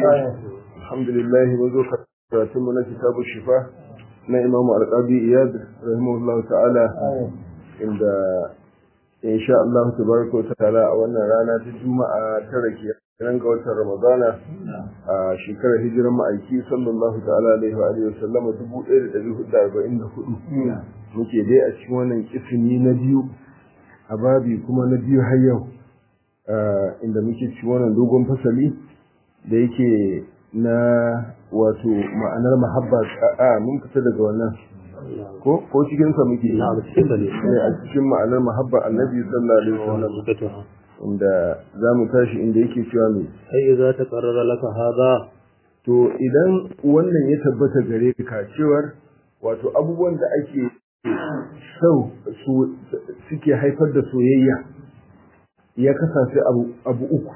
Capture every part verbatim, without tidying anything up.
الحمد لله منذ كتابنا كتاب الشفاء na Imam Al-Qadi Iyad rahimahullahu ta'ala inda insha Allah tabaraka wa ta'ala a wannan rana ta Juma'a ta rake ran ga watan Ramadana a shekarar hijiran ma'aiki sallallahu ta'ala alaihi wa alihi wasallam dubu ɗaya da ɗari hudu da arba'in da hudu muke dai a cikin wannan kisimi na biyu a babi kuma na biyu har yau inda muke cikin wannan dogon fasali da yake na wato ma'anar mahabba a mun fita daga wannan ko ko cikin sa muke a cikin ma'anar mahabba annabi sallallahu alaihi wasallam inda zamu tashi inda yake cewa me ai za ta qarrara laka hada to idan wannan ya tabbata gare ka cewar wato abubuwan da ake sau su suke haifar da soyayya ya kasance abu abu uku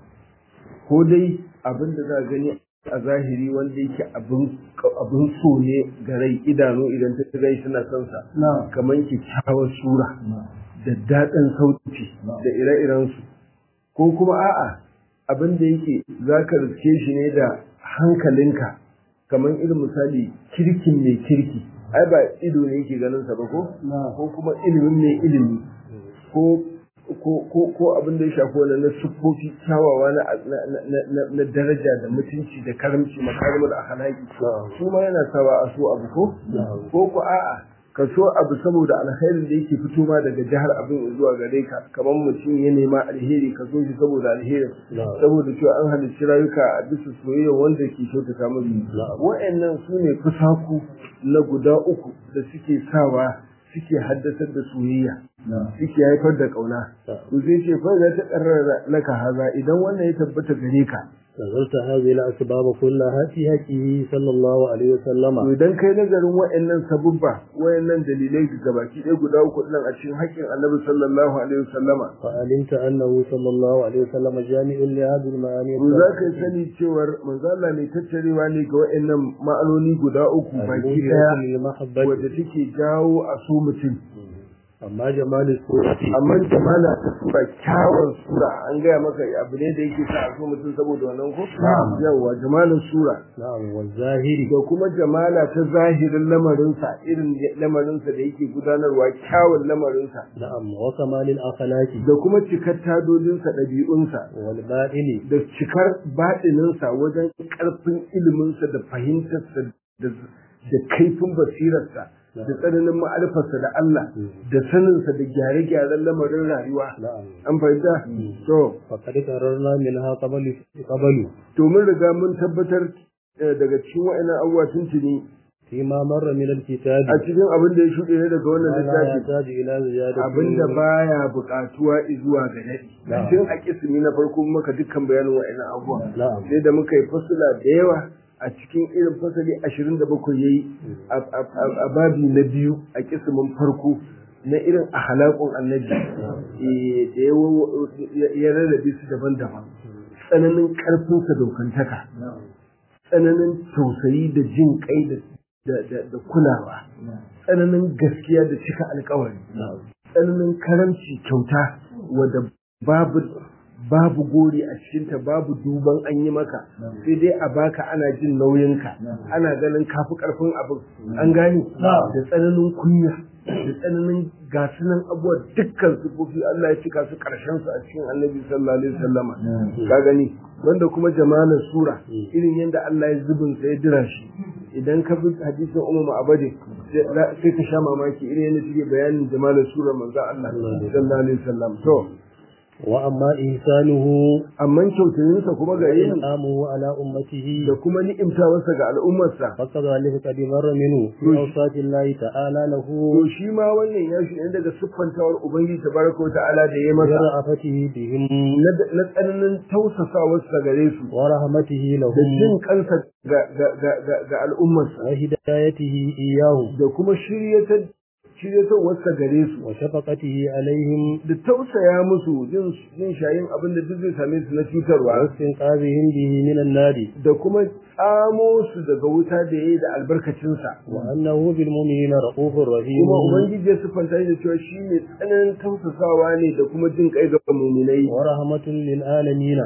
ko dai abin da za gani a zahiri wanda yake abin so ne ga rai idanu idan ta rai suna son sa kamar kyakkyawar sura da daɗin sauti da ire-irensu ko kuma a'a abin da yake za ka riske shi ne da hankalinka kamar irin misali kirkin mai kirki ai ba ido ne yake ganin sa ba ko ko kuma ilimin mai ilimi ko ko abin da ya shafi wannan na siffofi kyawawa na daraja da mutunci da karamci makarimul akhlaqi su ma yana sawa a so abu ko ko ko a'a ka so abu saboda alkhairin da yake fito ma daga jihar abin zuwa gare ka kamar mutum ya nema alheri ka so shi saboda alheri saboda cewa an halicci rayuka a bisa soyayya wanda ke kyautata musu wa'annan su ne fusaku na guda uku da suke sawa suke haddasar da soyayya suke haifar da kauna to zai ce fa za ta karrara laka haza idan wannan ya tabbata gare ka nazarta hadhihi al-asbab kullaha fi haqqihi sallallahu alaihi wasallam to idan kai nazarin wayannan sabubba wayannan dalilai gabaki ɗaya guda uku din a cikin haƙƙin Annabi sallallahu alaihi wasallama fa alimta annahu sallallahu alaihi wasallam jami'un li hadhihi al-ma'ani to za ka sani cewar manzo Allah ne tattarewa ne ga wayannan ma'anoni guda uku baki ɗaya wanda take jawo a so mutum amma jamalin sura amma jamala ta sura kyawun sura an gaya maka abu ne da yake sa a so mutum saboda wannan ko yawa jamalin sura na'am wa zahiri da kuma jamala ta zahirin lamarinsa irin lamarinsa da yake gudanarwa kyawun lamarinsa na'am wa kamalil akhlaqi da kuma cikar tadodinsa ɗabi'unsa wal batini da cikar baɗininsa wajen ƙarfin iliminsa da fahimtarsa da kaifin basirarsa da tsananin ma'arifarsa da Allah da saninsa da gyare-gyaren lamarin rayuwa an fahimta to faqad qararna minha qablu qablu to mun riga mun tabbatar daga cikin wa'annan abubuwa tuntuni fi ma marra min al-kitab a cikin abin da ya shuɗe ne daga wannan littafi abin da baya buƙatuwa zuwa ga dadi tun a kismi na farko muka dukkan bayanin wa'annan abubuwa sai da muka yi fasula da yawa a cikin irin fasali ashirin da bakwai ya yi a babi na biyu a kisimin farko na irin a halakun annabi da ya rarrabe su daban-daban tsananin ƙarfinsa daukantaka tsananin tausayi da jin kai da kulawa tsananin gaskiya da cika alkawari tsananin karamci kyauta wadda babu babu gori a cikinta babu duban an yi maka sai dai a baka ana jin nauyinka ana ganin kafi karfin abin an gane da tsananin kunya da tsananin gasunan abuwa dukkan sufofi Allah ya cika su karshen su a cikin Annabi sallallahu alaihi wasallama ka gani wanda kuma jamalar sura irin yadda Allah ya zubin sa ya dira shi idan ka bi hadisin Ummu Abadi sai ka sha mamaki irin yadda take bayanin jamalar sura manzo Allah sallallahu alaihi wasallam to wa amma ihsanuhu amman kyautayinsa kuma ga yin amu ala ummatihi da kuma ni'imtawarsa ga al'ummarsa faqad zalika qad marra minhu fi awsati llahi ta'ala lahu to shi ma wannan ya shi daga siffantawar ubangiji tabaraka wa ta'ala da yayi masa ra'afatihi bihim na tsananin tausasawarsa gare su wa rahmatihi lahum da jin kansa ga ga ga al'ummarsa wa hidayatihi iyahu da kuma shiryatar shiryatarwarsa gare su wa shafaqatihi alaihim da tausaya musu jin jin shayin abin da duk zai same su na cutarwa wasin qazihim bihi minan nadi da kuma tsamo su daga wuta da yayi da albarkacin sa wa annahu bil mu'minina ra'ufur rahim kuma ubangiji ya sifanta da cewa shi ne tsananin tausasawa ne da kuma jin kai ga mu'minai wa rahmatul lil alamin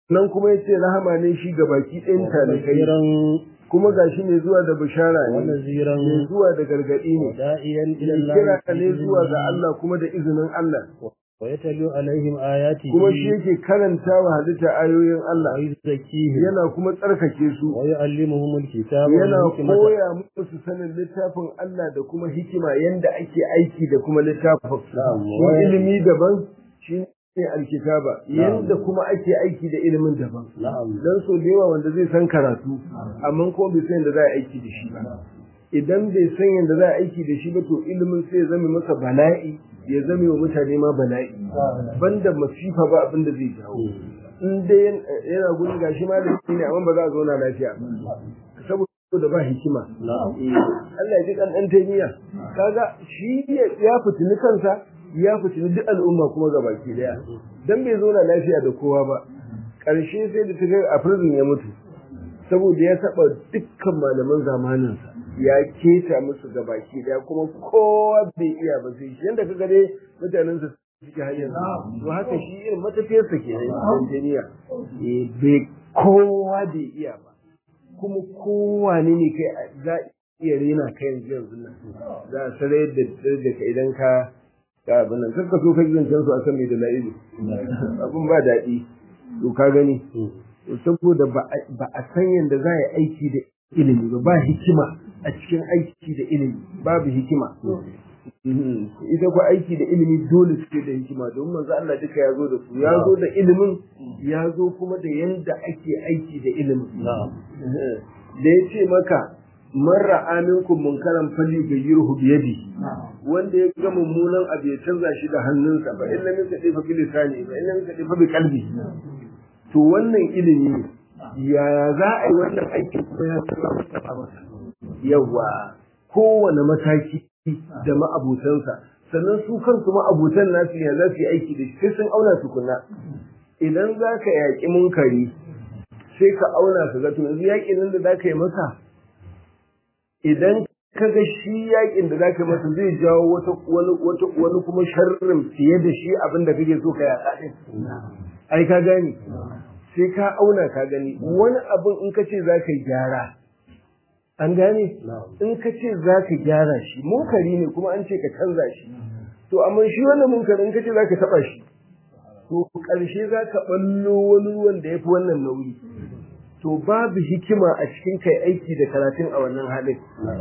sannan kuma yace rahama ne shi ga baki ɗayan talikai kuma gashi ne zuwa da bishara ne ne zuwa da gargadi ne kira ne zuwa ga Allah kuma da izinin Allah ويتلو عليهم آياته kuma shi yake karanta wa halitta ayoyin Allah yana kuma tsarkake su ويعلمهم الكتاب yana koya musu sanin littafin Allah da kuma hikima yanda ake aiki da kuma littafin shi ilimi daban shi ne alkitaba yanda kuma ake aiki da ilimin daban dan so da yawa wanda zai san karatu amma ko bai san da za a aiki da shi ba idan bai san yanda za a aiki da shi ba to ilimin sai ya zama masa bala'i ya zame wa mutane ma bala'i banda masifa ba abin da zai jawo in dai yana gurin gashi ma da ne amma ba za a zauna lafiya ba saboda ba hikima Allah ya ji kan dan taymiya kaga shi ya fitini kansa ya fitini duk al'umma kuma gabaki daya dan bai zauna lafiya da kowa ba karshe sai da take a prison ya mutu saboda ya taba dukkan malaman zamaninsa ya keta musu gabaki daya kuma kowa bai iya ba sai shi yanda kaga dai mutanen su suke hanyar to haka shi irin matafiyar sa ke Tanzania eh bai kowa bai iya ba kuma kowa ne ne kai za iya rena kai yanzu yanzu nan za a sarai da da kai idan ka ka abin nan kaka so ka zancen su a san mai da la'ilu abun ba daɗi to ka gani saboda ba a san yanda za a yi aiki da ilimi ba ba hikima a cikin aiki da ilimi babu hikima ita ko aiki da ilimi dole suke da hikima domin manzo Allah duka ya zo da su ya zo da ilimin ya zo kuma da yanda ake aiki da ilimin da ya ce maka man ra'a minkum munkaran fali gayyirhu bi yadi wanda ya ga mummunan abu ya canza shi da hannunsa ba illa min kadi fa bi lisani ba illa min kadi fa bi qalbi to wannan ilimi yaya za a yi wannan aikin ko ya tsaba masa yawa kowane mataki da ma'abutansa sannan su kansu ma'abutan nasu ya za su yi aiki da shi sai sun auna tukuna idan za ka yaƙi munkari sai ka auna ka ga to yanzu yaƙin nan da za ka yi masa idan ka ga shi yaƙin da za ka yi masa zai jawo wata wani wata wani kuma sharrin fiye da shi abin da kake so ka yaƙa ɗin ai ka gani sai ka auna ka gani wani abin in ka ce za ka yi gyara an gane in ka ce za ka gyara shi munkari ne kuma an ce ka canza shi to amma shi wannan munkari in ka ce za ka taɓa shi to ƙarshe za ka ɓallo wani ruwan da ya fi wannan nauyi to babu hikima a cikin kai aiki da karatun a wannan halin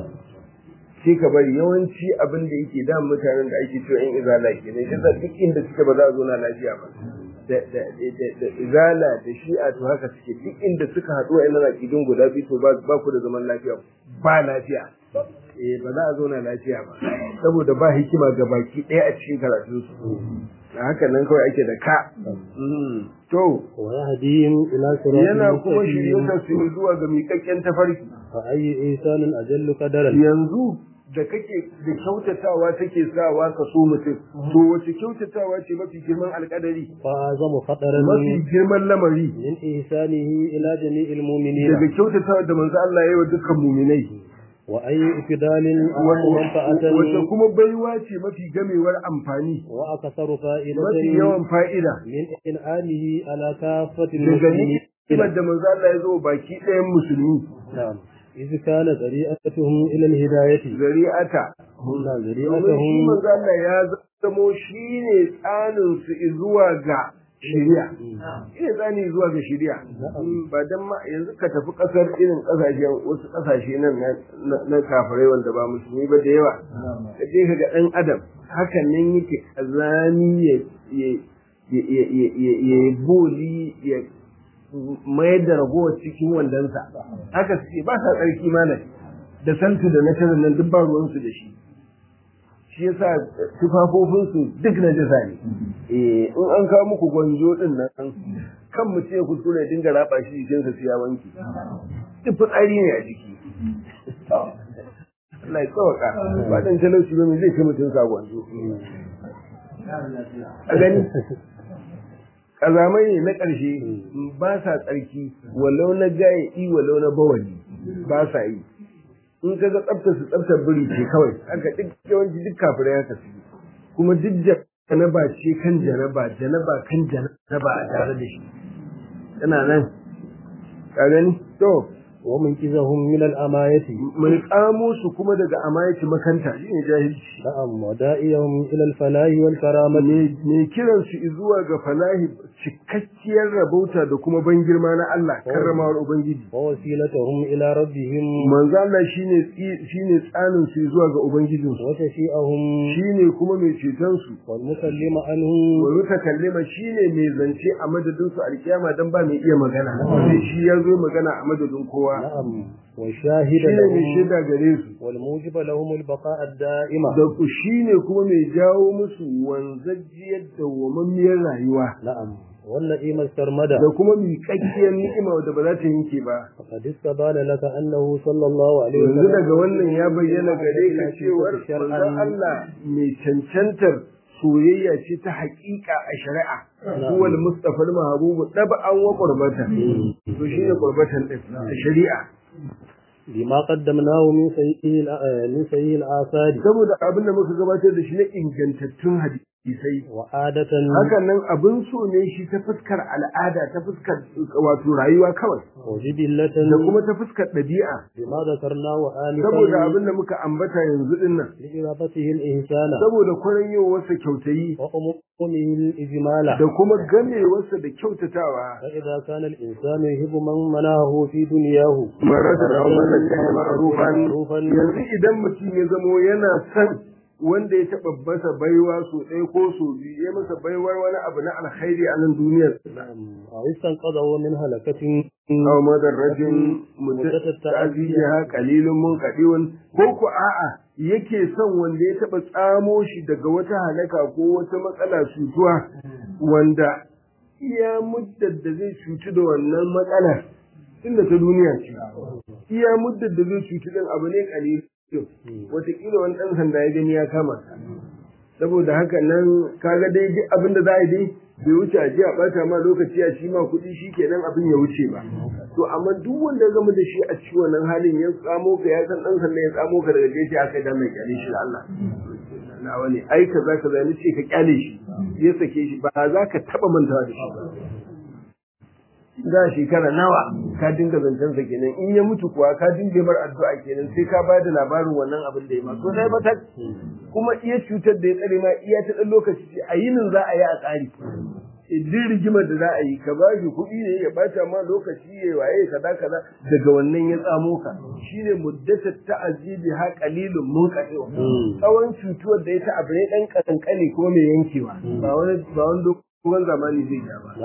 sai ka bari yawanci abin da yake da mutanen da ake cewa in izala ke ne shi duk inda suke ba za a zo na lafiya ba da izala da shi'a to haka suke duk inda suka haɗu a ina aƙidun guda biyu to ba ku da zaman lafiya ba lafiya eh ba za a zauna lafiya ba saboda ba hikima ga baki ɗaya a cikin karatun su da haka nan kawai ake da ka to yana kuma shirye su zuwa ga miƙaƙƙen tafarki fa ayyi insanin ajallu qadaran yanzu da kake da kyautatawa take sawa ka so mutum to wace kyautatawa ce mafi girman alƙadari fa azamu qadaran mafi girman lamari min ihsanihi ila jami'il mu'minin daga kyautatawa da manzo Allah ya yi wa dukkan mu'minai wa ayyi ifdalin manfa'atan wace kuma baiwa ce mafi gamewar amfani wa akasaru fa'idatan mafi yawan fa'ida min in'amihi ala kafatil daga muslimin ni'imar da manzo Allah ya zo baki ɗayan musulmi na'am إذ كان ذريعتهم إلى الهداية ذريعة هم domin shi ذريعتهم manzo Allah ya zamo shine tsanin su zuwa ga shari'a ina tsani zuwa ga shari'a ba dan ma yanzu ka tafi kasar irin kasashe wasu kasashe nan na kafirai wanda ba musulmi ba da yawa ka je ka ga dan adam hakan nan yake azami ya ya ya ya ya boli ya mayar da ragowar cikin wandonsa haka suke ba sa tsarki mana da santu da na shirin nan duk ba ruwansu da shi shi yasa tufafofinsu duk na jasa ne eh in an kawo muku gwanjo din nan kan mutum ya kuskure ya dinga raba shi jikinsa sai ya wanke duk fitsari ne a jiki Allah ya tsawaka ba dan talauci ba me zai kai mutum sa gwanjo a gani kazamai ne na ƙarshe ba sa tsarki walau na gaye i walau na bawali ba sa yi in ka ga tsaftar su tsaftar biri ce kawai haka duk yawanci duk kafirai haka su kuma duk janaba ce kan janaba janaba kan janaba a tare da shi yana nan ka gani to ومنقذهم من الأماية mai tsamo su kuma daga amayati makanta shine jahilci نعم ودائهم إلى الفلاح والكرامة me kiran su zuwa ga falahi cikakkiyar rabauta da kuma ban girma na Allah karramawar ubangiji ووسيلتهم إلى ربهم manzo Allah shine shine tsanin su zuwa ga ubangijin su وشفيئهم shine kuma mai ceton su والمسلم عنهم wa mutakallima shine mai zance a madadin su alkiyama dan ba mai iya magana sai shi ya zo magana a madadin kowa نعم والشاهد shine mai لهم shaida gare su والموجب لهم البقاء الدائمة da ku shine kuma mai jawo musu wanzajiyar dawwammamiyar rayuwa نعم والنعيم السرمدة da kuma miƙaƙƙiyar ni'ima wadda ba za ta yanke ba فقد استبان لك أنه صلى الله عليه yanzu وسلم daga wannan ya bayyana gare ka cewar manzon Allah mai cancantar soyayya ce ta haƙiƙa a shari'a huwal mustafa al-mahbubu tab'an wa qurbatan to shine qurbatan din a shari'a لما قدمناه من سيئه من سيئه الآثار saboda abin da muka gabatar da shi na ingantattun hadisai وعادة hakan nan abin so ne shi ta fuskar al'ada ta fuskar wato rayuwa kawai وجبلة da kuma ta fuskar ɗabi'a بما ذكرناه saboda آنفا abin da muka ambata yanzu din nan لإرادته الإنسان saboda kwaranyowarsa kyautayi وأمومه الإجمال da kuma gamewarsa da kyautatawa فإذا كان الإنسان يحب من مناه في دنياه maradan awmalaka ma'rufan yanzu idan mutum ya zamo yana san wanda ya taɓa masa baiwa so ɗaya ko so biyu ya masa baiwar wani abu na alkhairi a nan duniyar أو استنقذه من هلكة aw madarrajin mutataziha qalilun munqadiun ko ko a'a yake son wanda ya taɓa tsamo shi daga wata halaka ko wata matsala cutuwa wanda iya muddar da zai cutu da wannan matsalar tunda ta duniya ce iya muddar da zai cutu din abu ne kalilun wataƙila wani ɗan sanda ya gani ya kama saboda haka nan kaga dai duk abin da za a yi dai bai wuce a ji a ɓata ma lokaci a ci ma kuɗi shi kenan abin ya wuce ba to amma duk wanda ya gama da shi a ci wannan halin ya tsamo ka ya san ɗan sanda ya tsamo ka daga gefe aka da mai kyale shi da Allah na wani ai kaza kaza ni ce ka kyale shi ya sake shi ba za ka taɓa mantawa da shi ba da shekara nawa ka dinga zancen sa kenan in ya mutu kuwa ka dinga mar addu'a kenan sai ka ba da labarin wannan abin da ya ma so dai bata kuma iya cutar da ya tsare ma iya ta dan lokaci ce a yinin za a yi a tsari idan rigimar da za a yi ka ba shi kuɗi ne ya bata ma lokaci ya waye kaza kaza daga wannan ya tsamo ka shine muddatat ta'azibi ha qalilun munqati tsawon cutuwar da ya ta abu ne dan kankani kuma mai yankewa ba wani ba wani dogon zamani zai ja ba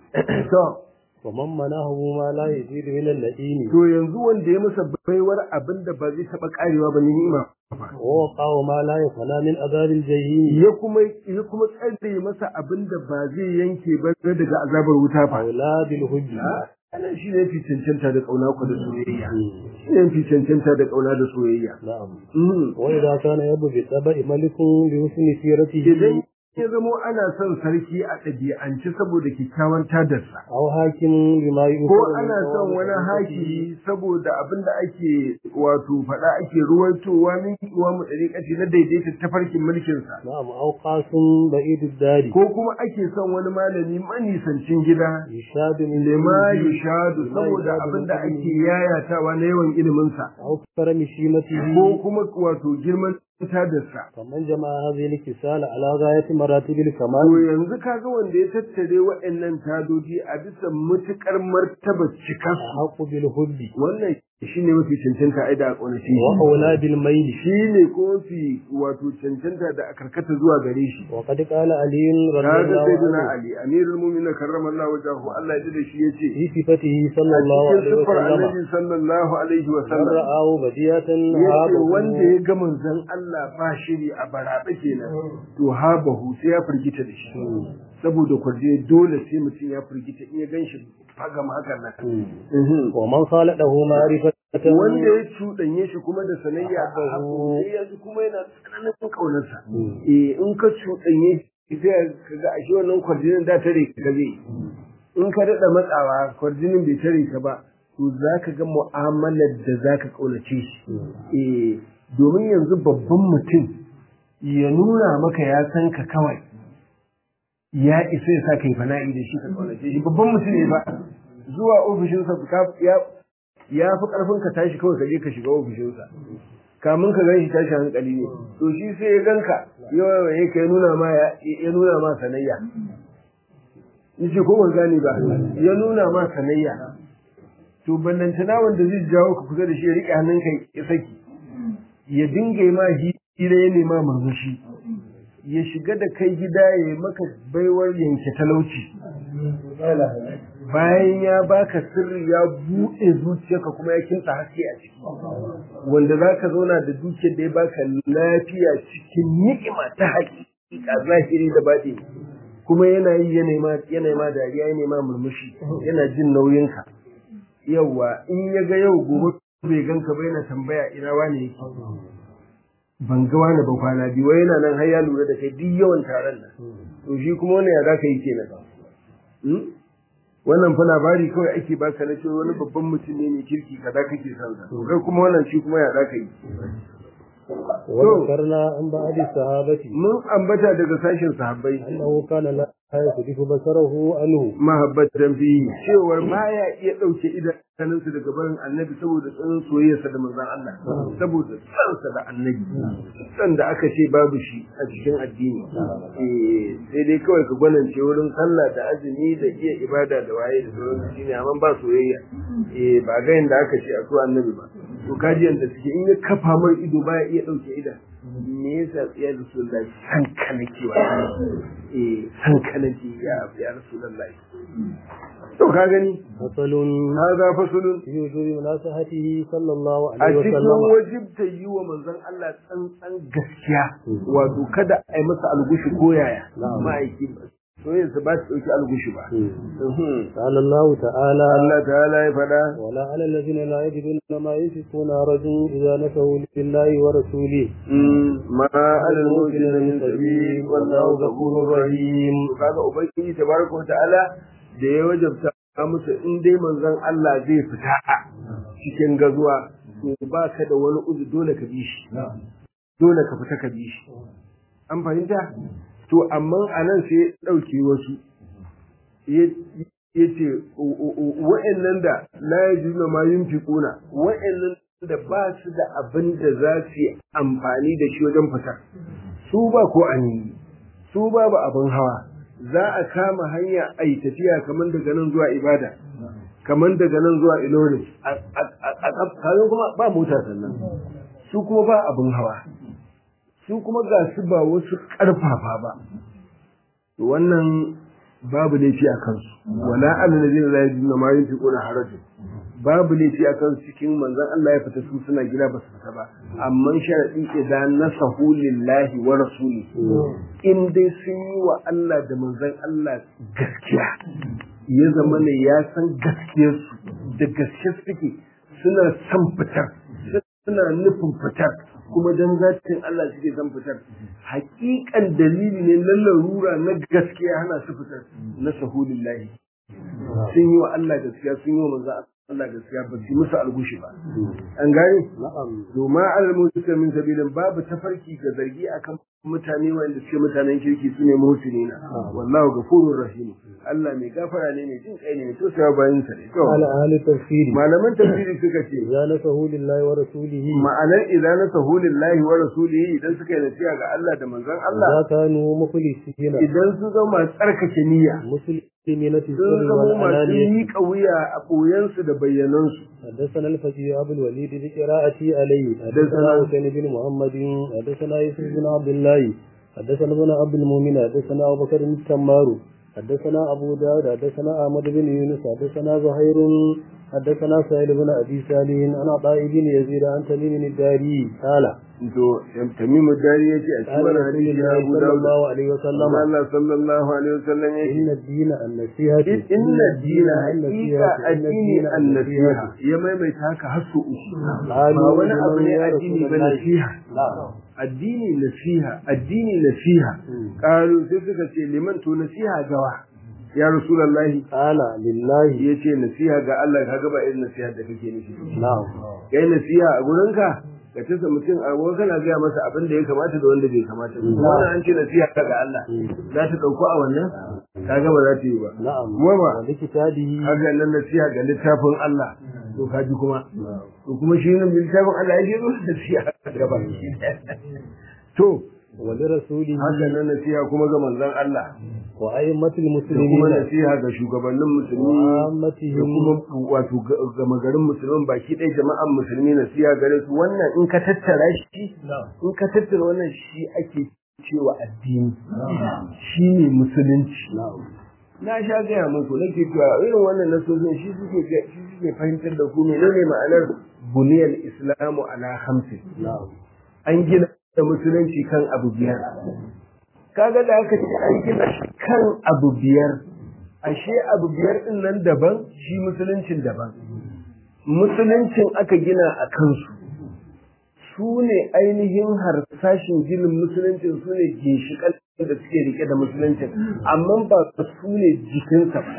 to ومن مناه ما لا يزيد من اللئيم to yanzu wanda ya masa baiwar abin da ba zai taba karewa ba ni'ima ووقع ما لا يفنى من عذاب الجحيم ya kuma ya kuma tsare masa abin da ba zai yanke ba daga azabar wuta ba أولاد الهج ana shi ne fi cancanta da kauna ku da soyayya shi ne fi cancanta da kauna da soyayya نعم وإذا كان يبدو بالطبع ملك بحسن سيرته idan ya zamo ana son sarki a ɗabi'ance saboda kyakkyawan tadarsa. Au hakimin bima yi Ko ana son wani haki saboda abin da ake wato faɗa ake ruwaitowa min kiwa mu ɗariƙaci na daidaita tafarkin mulkinsa. Na'am au qasim ba'idu dari. Ko kuma ake son wani malami manisancin gida. Yushadu min lima yushadu saboda abin da ake yayatawa na yawan iliminsa. Au karami shimatihi. Ko kuma wato girman tadarsa. Kaman jama'a hazili kisala ala ghayati maratibil kamal. To yanzu kaga wanda ya tattare waɗannan tadoji a bisa mutukar martaba cikarsu. Haqqu bil hubbi. Wannan shine mafi cancanta ai da ƙaunaci. Wa aula bil mayl. Shine ko fi wato cancanta da karkata zuwa gare shi. Wa qad qala ali Kaga radiyallahu sayyidina anhu. Ali amirul mu'minin karramallahu wajhahu Allah ya da shi yace. Fi sifatihi sallallahu A cikin alaihi wa siffar sallam. Annabi sallallahu alaihi wa sallam. Ra'ahu badiyatan Yace habahu. wanda ya ga manzon Allah ba shiri a barabe kenan to habahu sai ya firgita da shi. Saboda kwarje dole sai mutum ya firgita in ya ganshi fagam hakan nan. Mhm. Wa man khaladahu ma'rifatan Wanda ya cuɗanye shi kuma da sanayya a haku sai yanzu kuma yana tsananin ƙaunarsa. Eh in ka cuɗanye shi sai ka ga ashe wannan kwarjinin da tare ka zai. In ka daɗa matsawa kwarjinin bai tare ka ba to za ka ga mu'amalar da za ka ƙaunace shi. Eh domin yanzu babban mutum ya nuna maka ya san ka kawai ya isa ya sa ka yi fana'i da shi ka ƙaunace shi babban mutum ne ba zuwa ofishinsa ya ya fi karfin ka tashi kawai ka je ka shiga ofishinsa kamun ka gan shi tashi hankali ne to shi sai ya ganka yawa ya kai nuna ma ya nuna ma sanayya yace ko ban gane ba ya nuna ma sanayya to ballantana wanda zai jawo ka kusa da shi ya rike hannunka ya saki ya dinga ma hira ya nema murmushi ya shiga da kai gida ya yi maka baiwar yanke talauci bayan ya baka sirri ya buɗe zuciyarka kuma ya kinsa haske a ciki wanda za ka zauna da dukiyar da ya baka lafiya cikin ni'ima ta haƙiƙa zahiri da baɗi kuma yana yi yana ma dariya yana ma murmushi yana jin nauyinka yawwa in ya ga yau gobe bai ganka ba yana tambaya ina wane yake ban ga wani ba kwana biyu wai yana nan har ya lura da kai duk yawan taron nan to shi kuma wannan ya za ka yi kenan wannan fa labari kawai ake baka na cewa wani babban mutum ne mai kirki kaza kake son sa to kai kuma wannan shi kuma ya za ka yi وذكرنا عن بعض الصحابة mun ambata daga sashin sahabbai أنه كان لا يصرف بصره عنه mahabbatan fi cewar baya iya dauke idanunsa daga barin annabi saboda tsanin soyayyarsa da manzon Allah saboda tsansa da annabi san da aka ce babu shi a cikin addini eh sai dai kawai ka gwanance wurin sallah da azumi da iya ibada da waye da sauran shine amma ba soyayya eh ba ga yanda aka ce a so annabi ba to kaji yanda suke in ya kafa mai ido baya iya dauke idan me yasa ya rasulullahi san kanake wa eh san kanake ya ya rasulullahi to ka gani fasalun hada fasalun yujubi munasahatihi sallallahu a alaihi cikin wasallam wajibta yi wa manzon Allah tsantsan gaskiya wato kada a yi masa algushi ko yaya ma'aiki soyayya ba su dauki algushi ba قال الله تعالى Allah ta'ala ya fada ولا على الذين لا يجدون ما ينفقون رجل إذا نسوا لله ورسوله ma alal mu'minina min sabil wallahu ghafurur rahim kaga ubangiji tabaraka ta'ala da ya wajabta musu in dai manzon Allah zai fita cikin gazuwa to ba ka da wani uzu dole ka bi shi dole ka fita ka bi shi an fahimta to amma anan sai ya dauke wasu yace wa'annan da la yajuna ma yunfiquna wa'annan da ba su da abin da za su yi amfani da shi wajen fita su ba ko ani su ba ba abin hawa za a kama hanya a yi tafiya kamar daga nan zuwa ibada kamar daga nan zuwa ilori a kazan kuma ba mota sannan su kuma ba abin hawa su kuma ga su ba wasu karfafa ba wannan babu laifi a kansu wala alladhina la yajiduna ma yunfiquna harajun babu laifi a kansu cikin manzon Allah ya fita su suna gida ba su fita ba amma sharadi idan nasahu lillahi wa rasuli in dai sun yi wa Allah da manzon Allah gaskiya ya zama ne ya san gaskiyarsu da gaske suke suna son fitar suna nufin fitar kuma dan zatin Allah suke san fitar hakikan dalili ne na larura na gaskiya hana su fitar na sahulillahi sun yi wa Allah gaskiya sun yi wa manzo Allah gaskiya ba su musu algushi ba an gane na'am domin al-muslimin sabilin babu tafarki ga zargi akan mutane wanda suke mutanen kirki su ne muhsinina wallahu ghafurur rahim Allah mai gafara ne mai jin kai ne to sai bayin sa ne to ala ahli tafsiri malaman tafsiri suka ce idza nasahu lillahi wa rasulihi ma'anar idan nasahu lillahi wa rasulihi idan suka yi nasiha ga Allah da manzon Allah za kanu mukhlisina idan su zama tsarkake niyya muslimina fi sun sirri zama wal masu alani miƙa wuya a ɓoyensu da bayyanansu حدثنا الفقيه أبو الوليد بقراءتي عليه حدثنا حسين بن محمد حدثنا يوسف بن عبد الله حدثنا ابن عبد المؤمن حدثنا أبو بكر بن تمار حدثنا أبو داود حدثنا أحمد بن يونس حدثنا زهير حدثنا سهيل بن أبي صالح عن عطاء بن يزيد عن تميم الداري قال to tamimu dari yace a cikin قال wannan رسول hadisi na الله Abu صلى Dawud الله عليه وسلم Allah sallallahu alaihi wasallam yace إن الدين النصيحة inna dina haqiqa addini an-nasiha ya maimaita haka har su uku ba wani abu ne addini ba nasiha addini nasiha addini nasiha qalu sai suka ce liman to nasiha gawa ya rasulullahi قال لله yace nasiha ga Allah kaga ba irin nasiha da kake nufi نعم kai nasiha a gurinka ka tasa mutum a wani kana gaya masa abin da ya kamata da wanda bai kamata wannan an ce nasiha ga Allah za ta dauko a wannan kaga ba za ta yi ba na'am kuma ba wa likitabihi haka nan nasiha ga littafin Allah to kaji kuma to kuma shi ne littafin Allah yake zo nasiha ga ba to wa li rasulihi haka nan nasiha kuma ga manzon Allah wa aymatil da kuma muslimin nasiha ga shugabannin musulmi wa da ammatihim kuma wato gama garin musulmin baki ɗaya jama'an musulmi nasiha gare su wannan in ka tattara shi in ka tattara wannan shi ake cewa addini shi ne musulunci na sha gaya muku nake cewa irin wannan nasozin shi suke shi suke fahimtar da ku menene ma'anar buniyal islamu ala hamsin an gina da musulunci kan abu biyar kaga da aka ce an gina kan abu biyar ashe abu biyar din nan daban shi musuluncin daban musuluncin aka gina a kansu su ne ainihin harsashin ginin musuluncin su ne ginshiƙan da suke rike da musuluncin amma ba su ne jikinsa ba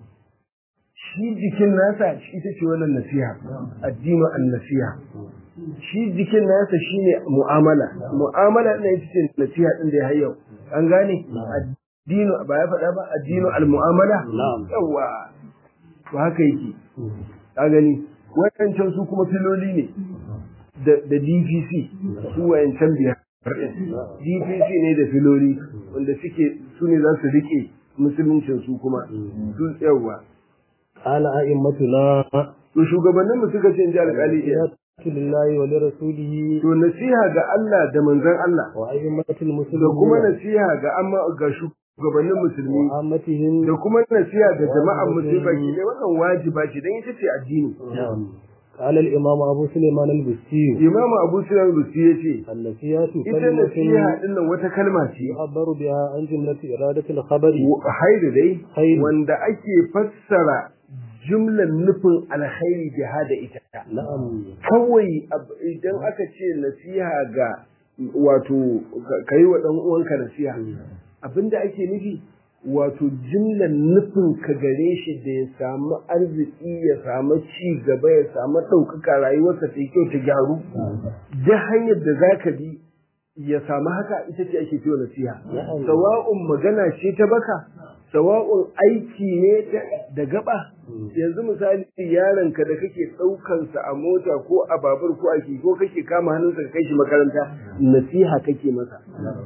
shi jikin nasa shi ita ce wannan nasiha addinu an-nasiha shi jikin nasa shine mu'amala mu'amala ne ita ce nasiha din da ya hayyau an gane addinu ba ya faɗa ba addinu al-mu'amala yawa to haka yake ka gani wayancan su kuma filoli ne da da D P C su wayancan biyar D P C ne da filoli wanda suke su ne za su rike musuluncin su kuma su yawa ala a'immatuna to shugabannin mu suka ce in ji alƙali lillahi wa lirasulihi to nasiha ga Allah da manzon Allah wa a'immatil da muslimin kuma nasiha ga amma ga shugabannin musulmi wa ammatihim da kuma nasiha ga jama'an musulmi baki dai wannan wajiba ce dan ita ce addini قال الإمام أبو سليمان البستي Imam Abu Sulaim Busti yace النسيات ita كلمة nasiha din nan wata kalma ce يعبر بها عن جملة إرادة الخبر hairu dai Khairu. wanda ake fassara jumlan nufin alkhairi biha da ita نعم kawai ab- idan aka ce nasiha ga wato ka yi wa ɗan uwanka nasiha abinda ake nufi wato jumlan nufin ka gare shi da ya samu arziki ya samu ci gaba ya samu ɗaukaka rayuwarsa ta yi kyau ta gyaru da hanyar da za ka bi ya samu haka ita ce ake cewa nasiha sawa'un magana ce ta baka sawa'un aiki ne da gaba yanzu misali yaronka da kake ɗaukansa a mota ko a babur ko a ko kake kama hannunsa ka kai shi makaranta nasiha kake masa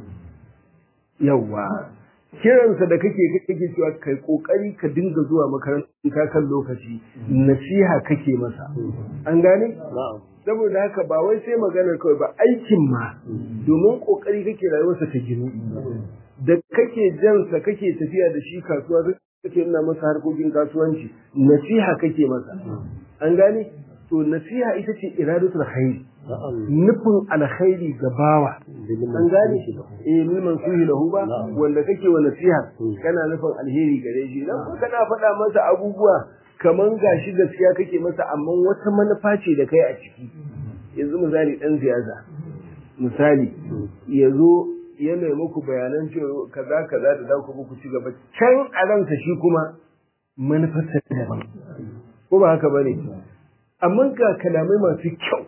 yawwa kiransa da kake kake cewa kai kokari ka dinga zuwa makaranta kan lokaci nasiha kake masa an gane نعم saboda haka ba wai sai maganar kawai ba aikin ma domin kokari kake rayuwarsa ta ginu da kake jansa kake tafiya da shi kasuwa kake nuna masa harkokin kasuwanci nasiha kake masa an gane to nasiha ita ce iradatul khair نعم nufin alkhairi ga bawa an gane eh liman suhi lahu ba wanda kake wa nasiha kana nufin alheri gare shi dan ko kana faɗa masa abubuwa kaman gashi gaskiya kake masa amma wata manufa ce da kai a ciki yanzu misali dan siyasa misali yazo ya mai muku bayanan cewa kaza kaza da za ku muku ci gaba can a ransa shi kuma manufarsa daban ko ba haka bane amma ga kalamai masu kyau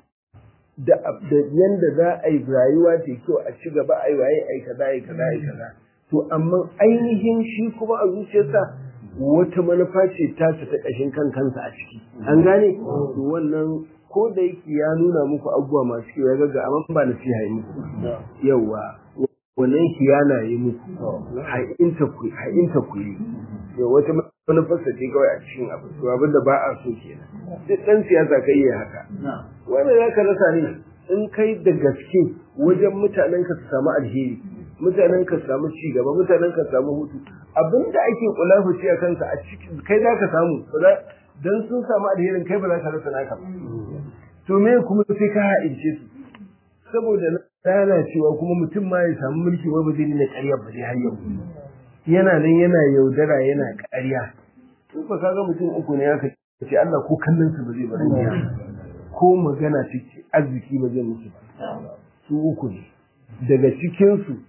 da da yanda za a yi rayuwa ta kyau a ci gaba a yi waye a yi kaza a yi kaza a yi kaza to amma ainihin shi kuma a zuciyarsa wata manufa ce ta ta ƙashin kan kansa a ciki an gane to wannan ko da yake ya nuna muku abubuwa masu kyau ya gaga amma ba nasiha yi muku yawa wannan kiyana yi muku ha'inta ku ha'inta ku yi to wata manufarsa ce kawai a cikin abu to abin da ba a so kenan duk dan siyasa kai yi haka wanda za ka rasa ne in kai da gaske wajen mutanen ka su samu alheri mutanen ka su samu ci gaba mutanen ka su samu hutu abinda ake kula huci a kansa a cikin kai za ka samu dan sun samu alherin kai ba za ka rasa naka ba to me kuma sai ka ha'ince su saboda lalacewa kuma mutum ma ya samu mulki wai ba zai nuna ƙarya ba zai har yau yana nan yana yaudara yana ƙarya to ba kaga mutum uku ne aka ce Allah ko kallon su ba zai bari ko magana take arziki ba zai musu ba su uku ne daga cikin su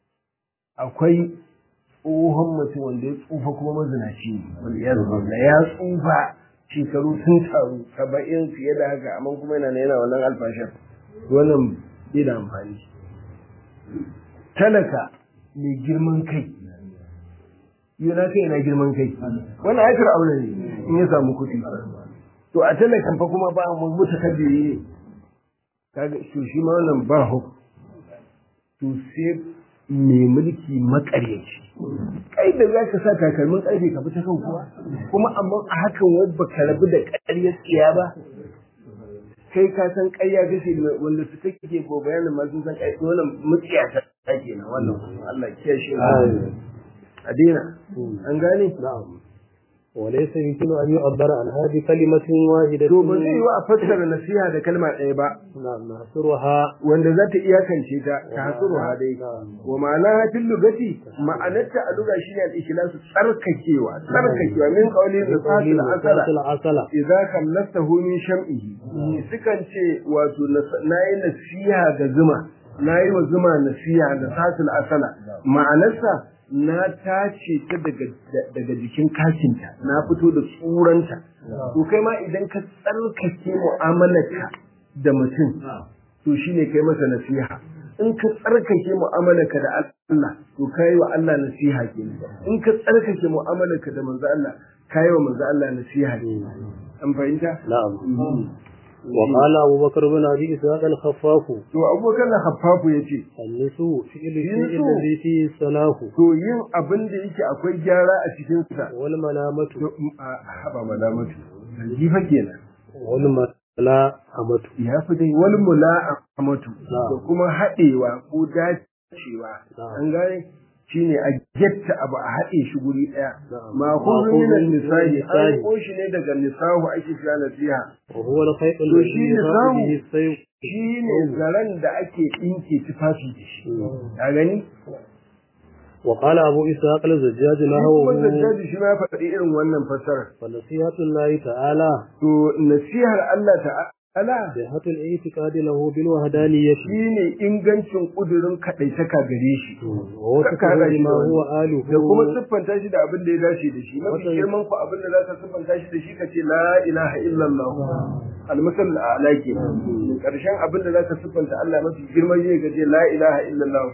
akwai tsohon mutum wanda ya tsufa kuma mazinaci ne wanda ya zuba ya tsufa shekaru sun taru saba'in fiye da haka amma kuma yana yana wannan alfashin wannan bai da amfani. Talaka mai girman kai yana kai na girman kai wannan aikar aure ne in ya samu kuɗi to a talakan fa kuma ba mu mutakabbiri ne kaga shi shi ma wannan ba hu to sai mai mulki makaryaci kai da za ka sa takalmin ƙarfe ka fita kan kuwa kuma amma a hakan wai ba ka rabu da ƙaryar tsiya ba kai ka san ƙarya kashe wanda su kake ko bayanin ma sun san ƙarya wannan mutsiya ta take na wannan Allah ya kiyaye a daina an gane na'am وليس يمكن أن يعبر عن هذه كلمة واحدة to ba zai yi wa fassara nasiha da kalma ɗaya ba نعم نحصرها wanda za ta iyakance ta ta hasuruha dai wa ma'ana fil lugati ma'anarta a lugha shine al-ikhlasu tsarkakewa tsarkakewa min qawli fasil asala idza kallastahu min sham'ihi sukan ce wato nayi nasiha ga zuma nayi wa zuma nasiha da fasil asala ma'anarsa na tace ta daga daga jikin kashinta na fito da tsuranta to kai ma idan ka tsarkake mu'amalarka da mutum to shine kai masa nasiha in ka tsarkake mu'amalarka da Allah to kai wa Allah nasiha kenan in ka tsarkake mu'amalarka da manzo Allah kai wa manzo Allah nasiha kenan an fahimta na'am وقال أبو بكر بن أبي إسحاق الخفاف to Abu Bakar al-Khaffafu yace annisu fi'l fi'l alladhi fi salahu to yin abin da yake akwai gyara a cikin sa wal malamatu haba malamatu jifa kenan wal mala'amatu ya fi dai wal mula'amatu da kuma haɗewa ko dacewa an gane shine a getta abu a haɗe shi guri ɗaya ma kullu min nisa'i an ko shi ne daga nisahu ake kira nasiha wa huwa al-khayt to shi alladhi nisahu shi ne zaren da ake ɗinke tufafi da shi ka gani وقال أبو إسحاق الزجاج له wannan jaji shi ma ya faɗi irin wannan fasara فنصيحة الله تعالى to nasihar Allah ta'ala صحة الاعتقاد له بالوحدانية shine ingancin kudurin kadaitaka gare shi ووصفه بما هو آله da kuma siffanta shi da abin da ya dace da shi mafi girman ku abin da za ka siffanta shi da shi ka ce la ilaha illallah almasal ala ke karshen abin da za ka siffanta Allah mafi girman zai gaje la ilaha illallah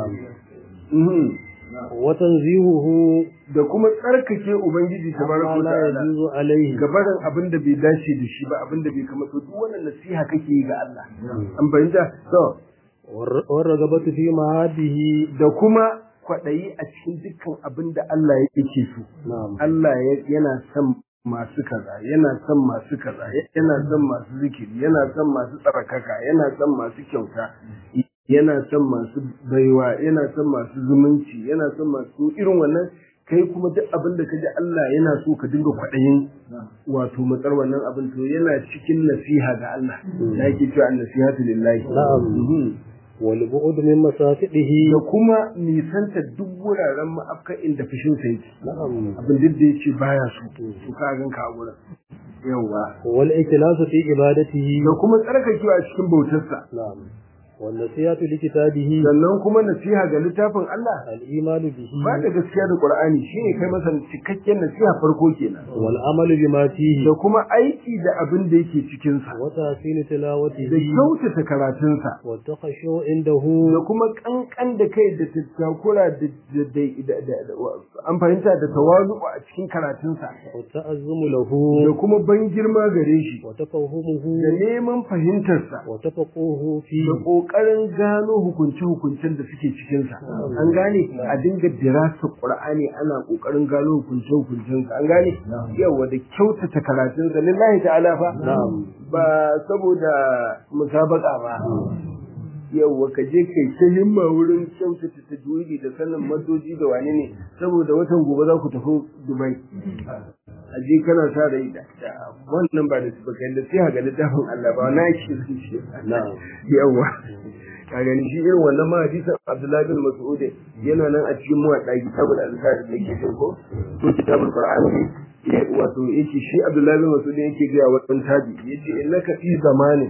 na'am watanzihuhu da kuma tsarkake ubangiji tabaraka wa ta'ala alaihi gabarin abin da bai dace da shi ba abin da bai kamata duk wannan nasiha kake yi ga Allah an bayyana to warragabatu fi ma'adihi da kuma kwadayi a cikin dukkan abin da Allah yake so Allah yana son masu kaza yana son masu kaza yana son masu zikiri yana son masu tsarakaka yana son masu kyauta yana son masu baiwa yana son masu zumunci yana son masu irin wannan kai kuma duk abin da kaji Allah yana so ka dinga kwaɗayin wato matsar wannan abin to yana cikin nasiha ga Allah da yake cewa an-nasihatu lillahi na'am wal bu'd min masafidihi da kuma nisanta duk wuraren ma'afka inda fushin sa yake na'am abin duk da yake baya so to ka gan ka gurin yawa wal ikhlasu fi ibadatihi da kuma tsarkakewa cikin bautarsa na'am والنصيحة لكتابه sannan kuma nasiha ga littafin Allah al-iman bihi ba da gaskiya da Qur'ani shine kai masa cikakken nasiha farko kenan wal amal bima fihi da kuma aiki da abin da yake cikin sa wa tahsin tilawatihi da kyautata karatun sa wa takhashu indahu da kuma kankan da kai da tattakura da an fahimta da tawazu a cikin karatun sa wa ta'azzumu lahu da kuma ban girma gare shi wa tafahumuhu da neman fahimtar sa wa tafaquhu fi kokarin gano hukunce-hukuncen da suke cikinsa an gane a dinga dirasa qur'ani ana kokarin gano hukunce-hukuncen an gane yawa da kyautata karatun sa lillahi ta'ala fa ba saboda musabaka ba yawa ka je kai ta himma wurin kyautata tajwidi da sanin madoji da wane ne saboda watan gobe za ku tafi Dubai a je kana sa rai da wannan ba da su baka da sai ga littafin Allah ba na shi shi yawa ka gani shi irin wannan ma hadisin Abdullahi bin Mas'ud yana nan a cikin muwadda kitabul azkar da yake cikin ko ko kitabul qur'ani wato yake shi Abdullahi bin Mas'ud yake ga wannan tabi yace innaka fi zamanin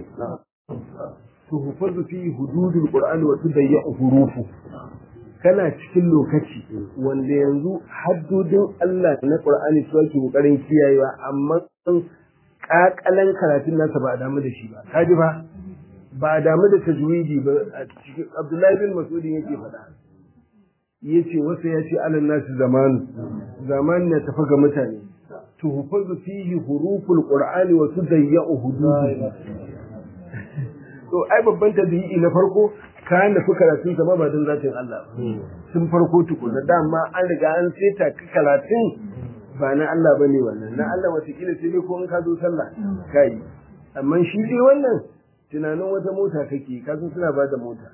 tuhfazu fi hududul qur'ani wa tudayya hurufu kana cikin lokaci wanda yanzu haddodin Allah na Qur'ani su ake kokarin kiyayewa amma kakalan karatun nasa ba a damu da shi ba kaji ba ba damu da tajwidi ba a cikin Abdullahi bin Mas'ud yake faɗa yace wasu ya ce alal nasi zamanu zaman ne tafi ga mutane tuhfazu fihi huruful qur'ani wa tudayyu hududu to ai babban tabi'i na farko kayan da fuka karatun sa ba don zatin Allah sun farko tukuna dama an riga an seta ka karatun ba na Allah bane wannan na Allah watakila sai dai ko in ka zo sallah kai amma shi dai wannan tunanin wata mota kake ka san suna ba da mota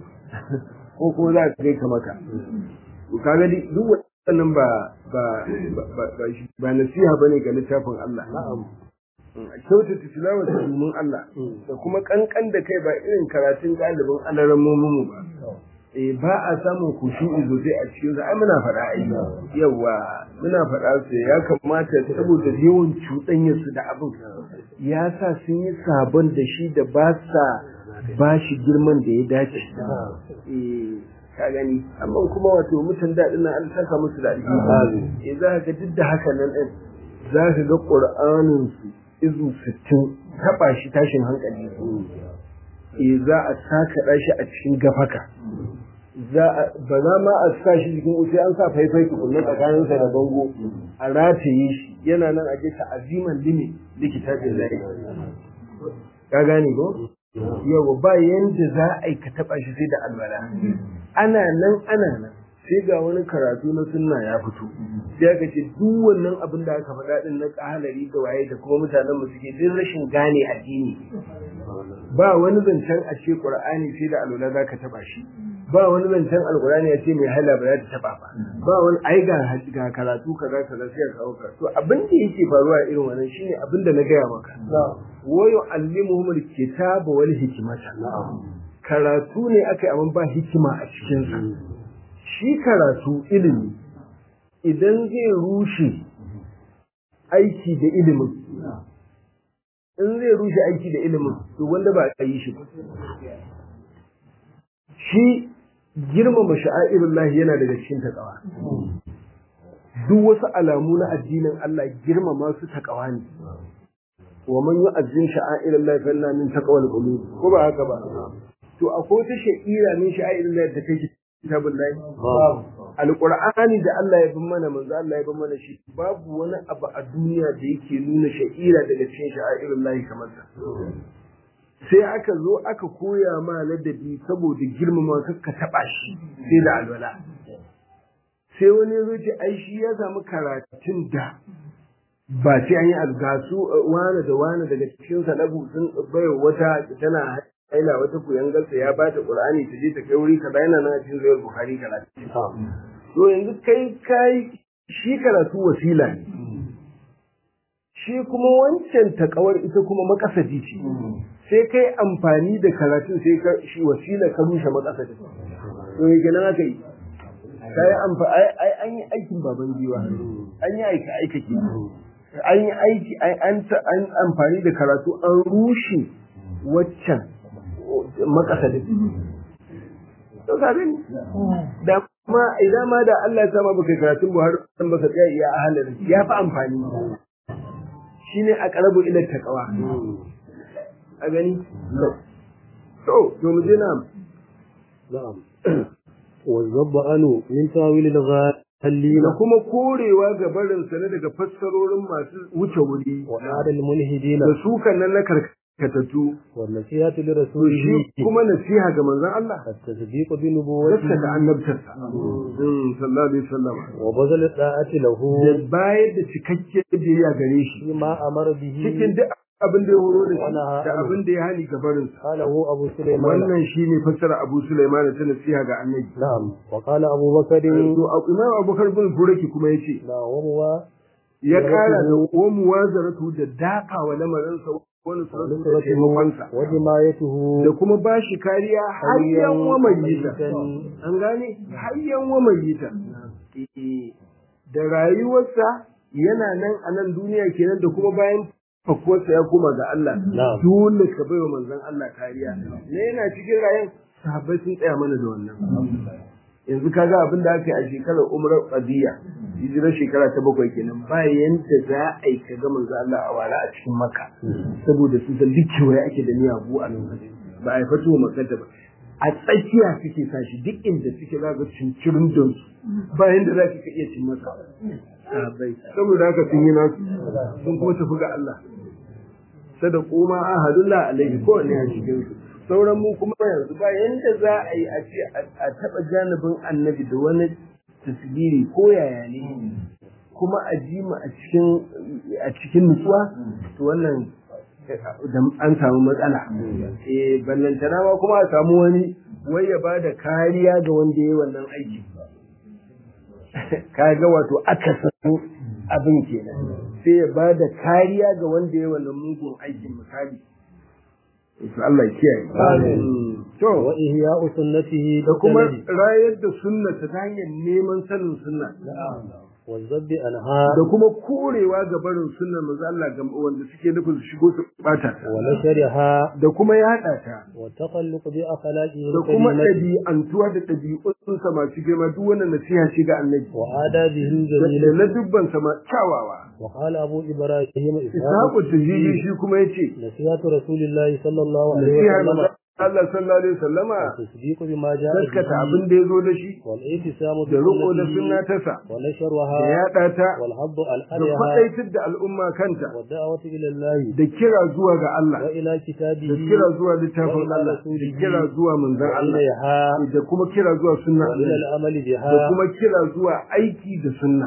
ko ko za ka kai ka maka to kaga duk wannan ba ba ba ba nasiha bane ga littafin Allah na'am kyautata tilawar domin Allah da kuma kankan da kai ba irin karatun galibin alaran mu ba eh ba a samun kushu'i sosai a cikin sa ai muna faɗa ai yawa muna faɗa su ya kamata saboda yawan cuɗanyar su da abin ya sa sun yi sabon da shi da ba sa ba shi girman da ya dace eh ka gani amma kuma wato mutan da dinnan an saka musu da alheri eh za ka duk da haka nan din za ka ga Qur'anin su izu sittin taɓa shi tashin hankali e za a saka shi a cikin gafaka ba za ma a sa shi cikin wuce an sa faifai tukunna tsakaninsa da bango a rataye shi yana nan a ta aziman limi likita da zai ka gane ko yau ba yanda za a yi ka taɓa shi sai da alwala ana nan ana nan sai ga wani karatu na sunna ya fito sai aka ce duk wannan abin da aka faɗa din na kahalari da waye da kuma mutanen mu suke din rashin gane addini ba wani zancen a ce qur'ani sai da alwala zaka taba shi ba wani zancen alqur'ani ya ce mai hala ba za ta taba ba ba wani ai ga ga karatu kaza kaza sai ka kawo to abin da yake faruwa irin wannan shine abin da na gaya maka wa yu'allimuhumul kitaba wal hikmata karatu ne akai amma ba hikima a cikin sa shi karatu ilimi idan zai rushe aiki da ilimin in zai rushe aiki da ilimin to wanda ba a yi shi ba shi girmama sha'airullahi yana daga cikin takawa duk wasu alamu na addinin Allah girmama su takawa ne wa man yu'azzim sha'airullahi fa inna min taqwal qulub ko ba haka ba to akwai wata sha'ira min sha'airullahi da take kitabun lahi alqur'ani da Allah ya bin mana manzo Allah ya bin mana shi babu wani abu a duniya da yake nuna sha'ira daga cikin sha'irul lahi kamar sa sai aka zo aka koya ma ladabi saboda girmama ka taba shi sai da alwala sai wani ya zo ce ai shi ya samu karatun da ba sai an yi algasu wani da wani daga cikin salabu sun bai wata tana aina wata kuyangarsa ya ba ta Qur'ani ta je ta kai wuri kaza yana nan a cikin Sahih Bukhari karatu to yanzu kai kai shi karatu wasila ne shi kuma wancan takawar ita kuma makasadi ce sai kai amfani da karatun sai ka shi wasila ka rushe makasadi to yake nan aka yi kai amfani ai an yi aikin baban giwa an yi aika aika ke an yi aiki an amfani da karatu an rushe waccan makasadin to gabin da kuma idan ma da Allah ya sama baka karatun Buhari dan baka tsaya iya ahalin ya fi amfani shine aqrabu ila taqwa a gani to to mu je nan na'am wa zabba anu min tawil al-ghali kuma korewa ga barin sa daga fassarorin masu wuce wuri wa adal mulhidina da su kan nan na karkata katatu wannan nasihatu li rasulihi kuma nasiha ga manzon Allah at-tasdiqu bi nubuwwati da annabtarsa sallallahu alaihi wasallam wa bazal da'ati lahu bayar da cikakke biyayya gare shi ma amara bihi cikin duk abin da ya horo da shi da abin da ya hali ga barin sa lahu abu sulaiman wannan shine fassara abu sulaiman ta nasiha ga annabi na'am wa qala abu bakr to imam abubakar bin buraki kuma yace na wa muwa ya kara da wa muwazaratu da dafa wa lamarin sa wani sauran da taimakonsa wajen ma ya tuhu da kuma ba shi kariya hayyan wa mayyita an gane hayyan wa mayyita da rayuwarsa yana nan a nan duniya kenan da kuma bayan fakuwarsa ya koma ga Allah dole ka bai wa manzon Allah kariya ne yana cikin rayuwar sahabbai sun tsaya mana da wannan yanzu kaga abin da aka yi a shekarar umrar qadiya hijirar shekara ta bakwai kenan bayan da za a yi ka ga manzo Allah a wala a cikin Makka saboda su da dikewaye ake da miyagu a nan ba a yi fatuwa makanta ba a tsakiya suke sashi duk inda suke za ga cincirin don su bayan da za ka iya cin masa saboda haka sun yi nasu sun kuma tafi ga Allah sadaku ma ahadullah alaihi ko ne a cikin su sauran mu kuma yanzu ba yanda za a yi a ce a taba janibin annabi da wani tasiri ko yaya ne kuma a ji mu a cikin a cikin nutsuwa to wannan an samu matsala eh ballantana ma kuma a samu wani wai ya bada kariya ga wanda yayi wannan aiki kaga wato aka san abin kenan sai ya bada kariya ga wanda yayi wannan mugun aikin misali to Allah ya kiyaye amin to wa ihya'u sunnatihi da kuma rayar da sunnata ta hanyar neman sanin sunna wa zabbi anha da kuma korewa ga barin sunnar manzo Allah ga wanda suke nufin su shigo su bata wa nashriha da kuma yada ta wa taqalluq bi akhlaqihi da kuma ɗabi'antuwa da ɗabi'un sa masu girma duk wannan nasiha ce ga annabi wa adabihi da jamila na dubban sa ma kyawawa wa qala abu ibrahim ishaqu tajiji shi kuma yace nasihatu rasulillahi sallallahu alaihi nasiha wa sallam Allah sallallahu alaihi wasallama tasdiqu bima ja'a gaskata abin da yazo da shi wal ihtisamu da riko da sunna ta sa wa nashruha da yada ta wal habbu al da alha faɗaitar da al'umma kanta wa da'watu ila allah da kira zuwa ga Allah wa ila da kitabihi kira zuwa littafin Allah da kira zuwa manzon Allah ilaiha da kuma kira zuwa sunna wa ila al amali biha da kuma kira zuwa aiki da sunna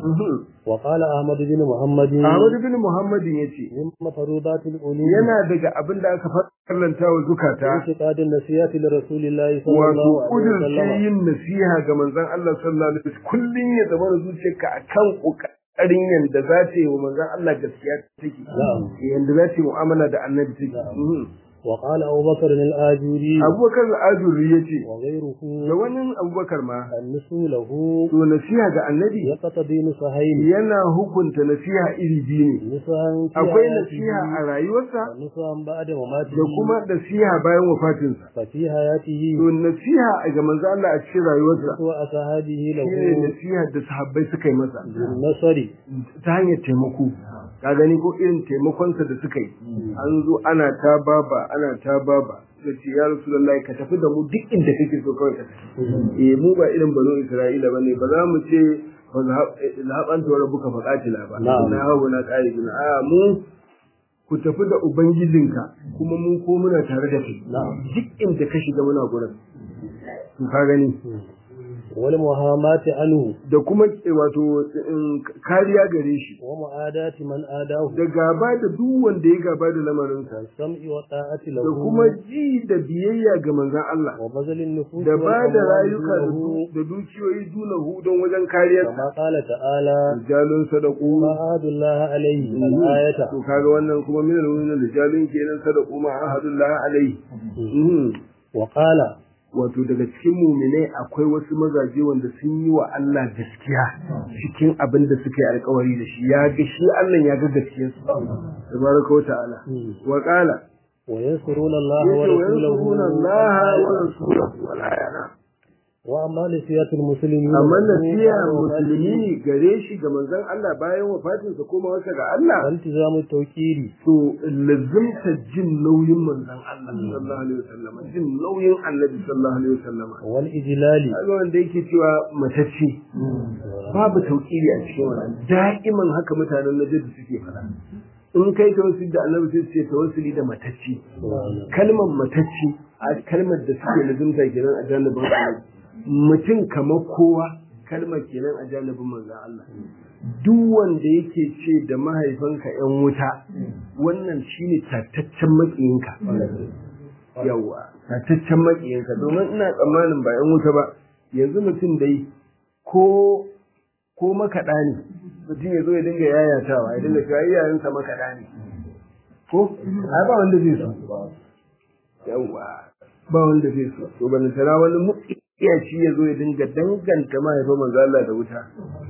wa qala ahmad bin muhammad Ahmad bin Muhammad yace min mafarudatil ulum yana daga abin da aka farlanta wa zukata اعتقاد النصيحة لرسول الله صلى wato الله عليه kudurce وسلم yin nasiha ga manzon Allah sallallahu alaihi wasallam kullun ya zama da zuciyarka akan kokarin yanda za ta yi wa manzon Allah gaskiya take yanda za ta yi mu'amala da annabi take وقال أبو بكر الآجوري Abubakar al-Ajuri yace وغيره da wani Abubakar ma النسو له to nasiha ga annabi يقتضي نصحين yana hukunta nasiha iri biyu ne نصحا في akwai حياته nasiha a rayuwarsa ونصحا بعد وماته da kuma nasiha bayan wafatinsa ففي حياته to nasiha ga manzo Allah a cikin rayuwarsa وأصحابه له shine nasiha da sahabbai suka yi masa بالنصر ta hanyar taimako ka gani ko irin taimakonsa da suka yi an zo ana ta baba ana ta baba da ce ya rasulullahi ka tafi da mu duk inda kake so kawai ka tafi eh mu ba irin banu isra'ila bane ba za mu ce ba zaɓan ta rabbuka fa qatila ba na hawo na ƙari gina a mu ku tafi da ubangijinka kuma mun ko muna tare da kai duk inda ka shiga muna gurin to ka gani والمهامات عنه da kuma wato kariya gare shi ومعاداة من آداه da gaba da duk wanda ya gaba da lamarinsa والسمع والطاعة da له kuma ji da biyayya ga manzon Allah وبذل النفوس da ba da rayuka da والأموال du- da dukiyoyi dunahu don wajen kariyarsa كما قال تعالى rijalun sadaku ما عاد الله عليه الآية to kaga wannan kuma min al-mu'minin rijalun kenan sadaku ma ahadullah alaihi Mhm. وقال wato daga cikin muminai akwai wasu mazaje wanda sun yi wa Allah gaskiya cikin abin da suka yi alkawari da shi ya ga shi Allah ya ga gaskiyar su tabaraka wa ta'ala wa qala وينصرون الله yace wa yansuruna Allah wa ورسوله rasulahu wa la yana وأما نسيات المسلمين amma nasiha musulmi gare shi ga manzon Allah bayan wafatin sa koma wasa ga Allah والتزام التوكيل to lazimta jin nauyin manzon Allah sallallahu alaihi wasallam jin nauyin Annabi sallallahu alaihi wasallam والإجلال kaga wanda yake cewa matacce babu tauƙiri a cikin wannan da'iman haka mutanen Najd suke fara in kai tawassuli da Annabi sai ce tawassuli da matacce kalmar matacce a kalmar da suke lazimta kenan a janibin Allah mutum kamar kowa kalmar kenan a janibin manzon Allah duk wanda yake ce da mahaifanka ƴan wuta wannan shine tattaccen makiyinka yawa tattaccen makiyinka domin ina tsammanin ba ƴan wuta ba yanzu mutum dai ko ko makaɗa ne mutum ya zo ya dinga yayatawa ya dinga cewa iyayensa makaɗa ne ko ai ba wanda zai so yawa ba wanda zai so to ban tara wani mutsiyaci ya zo ya dinga danganta mahaifin manzo Allah da wuta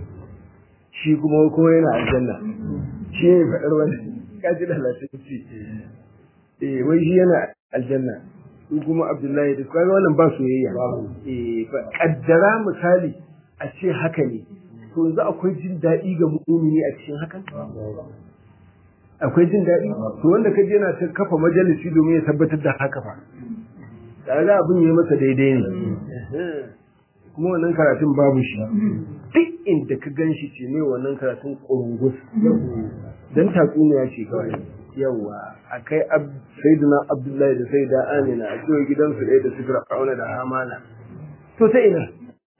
shi kuma kuma yana aljanna shi ne faɗar wani kaji da lafiya eh wai shi yana aljanna su kuma Abdullahi da kaga wannan ba soyayya eh fa kaddara misali a ce haka ne to yanzu akwai jin daɗi ga mu'mini a cikin hakan akwai jin daɗi to wanda kaje yana ta kafa majalisi domin ya tabbatar da haka fa kaga abin yayi masa daidai ne kuma wannan karatun babu shi duk inda ka ganshi ce ne wannan karatun kurungus dan tatsuniya ce kawai yawa akai sayyidina Abdullahi da sayyida Amina a cikin gidansu ɗaya da su Fir'auna da Hamana to ta ina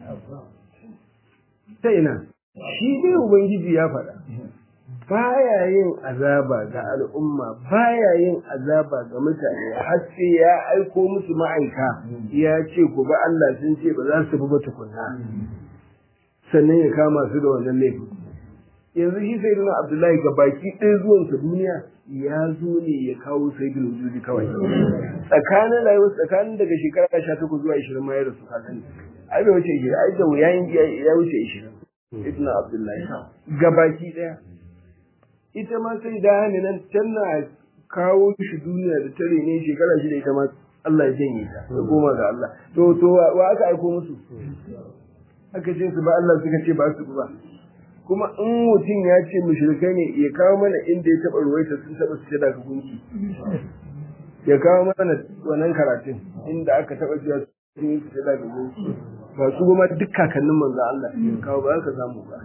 ta ina shi dai ubangiji ya faɗa baya yin azaba ga al'umma baya yin azaba ga mutane har sai ya aiko musu ma'aika ya ce ku ba Allah sun ce ba za su bi ba tukunna sannan ya kama su da wannan laifin yanzu shi sai duna Abdullahi ga baki ɗaya zuwansa duniya ya zo ne ya kawo sai da wujudi kawai tsakanin rayuwar tsakanin daga shekara sha takwas zuwa ishirin ma ya rasu kasan ai bai wuce ishirin ai da wuyan ya wuce ishirin ibn Abdullahi ga baki ɗaya ita ma sai da hannu nan tana kawo shi duniya da tare ne shekara shida ita ma Allah ya janye ta da goma ga Allah to to wa aka aiko musu aka ce su ba Allah suka ce ba su ba kuma in mutum ya ce mushrikai ne ya kawo mana inda ya taba ruwaita sun taba su da gunki ya kawo mana wannan karatun inda aka taba cewa sun yi su da gunki ba su goma duk kakannin manzo Allah ya kawo ba ka samu ba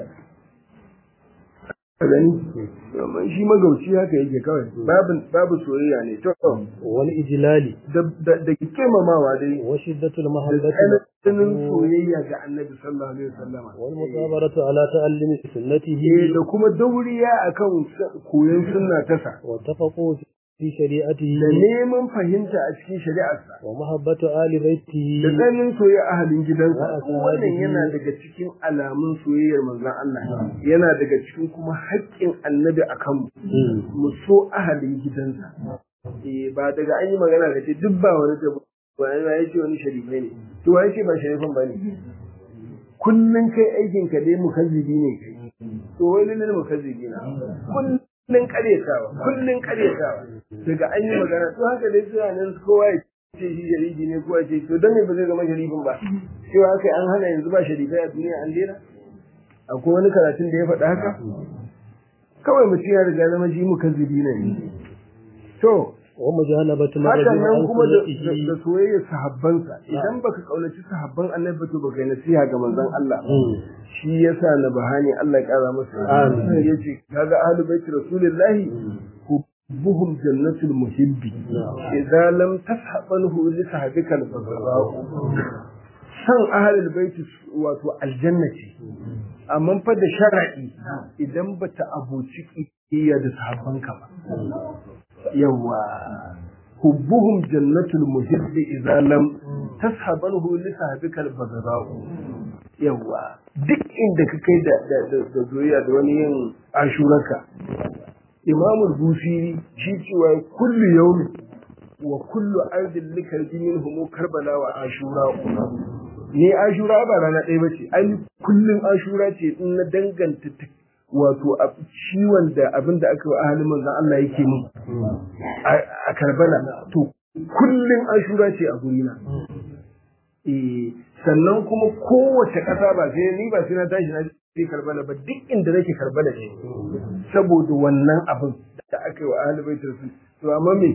gani amma shi magauci haka yake kawai babu babu soyayya ne to wal ijlali da da kimamawa dai wa shiddatul mahabbati sanin soyayya ga annabi sallallahu alaihi wasallam wal musabaratu ala ta'allumi sunnatihi da kuma dauriya akan koyon sunna ta sa wa tafaqu fi shari'atihi da neman fahimta a cikin shari'arsa wa mahabbatu ali baitihi da sanin soyayya ahalin gidansa wannan yana daga cikin alamun soyayyar manzon Allah yana daga cikin kuma haƙƙin annabi akan mu so ahalin gidansa eh ba daga an yi magana da ce duk ba wani da ba ya ce wani sharifai ne to wai ce ba sharifan bane kullun kai aikin ka dai mukazzibi ne kai to wai ne mukazzibi na kullun kullun karyatawa kullun karyatawa daga an yi magana to haka dai suna nan kowa ya ce shi sharifi ne kowa ce to dan me ba zai zama sharifin ba cewa kai an hana yanzu ba sharifai a duniya an daina akwai wani karatun da ya faɗa haka kawai mutum ya riga zama shi mukazzibi ne to wa mujanabatu ma haka nan kuma da soyayyar sahabbansa idan baka kaunaci sahabban annabi to baka yi nasiha ga manzon Allah shi yasa na bahani Allah ya kara masa amin yace kaga ahlul bait rasulullahi hubbuhum jannatul muhibbi idza lam tashabanhu li sahabika al-fadha'u san ahlul bait wato aljannati amma fa da shar'i idan bata abuci kiyaya da sahabbanka ba yawa hubbuhum jannatul muhibbi idza lam tashabanhu li sahabika al-fadha'u yawa duk inda ka kai da da zoya da wani yin ashuraka imamul busiri shi cewa kullu yawmi wa kullu ardin likarji minhum karbala wa ashura ni ashura ba rana ɗaya bace ai kullun ashura ce in na danganta wato a ciwon da abin da aka yi ahalin manzon Allah yake min a Karbala to kullun ashura ce a gurina eh sannan kuma kowace ƙasa ba sai ni ba sai na tashi na je Karbala ba duk inda nake Karbala ce saboda wannan abin da aka yi wa ahlul bait rasul to amma me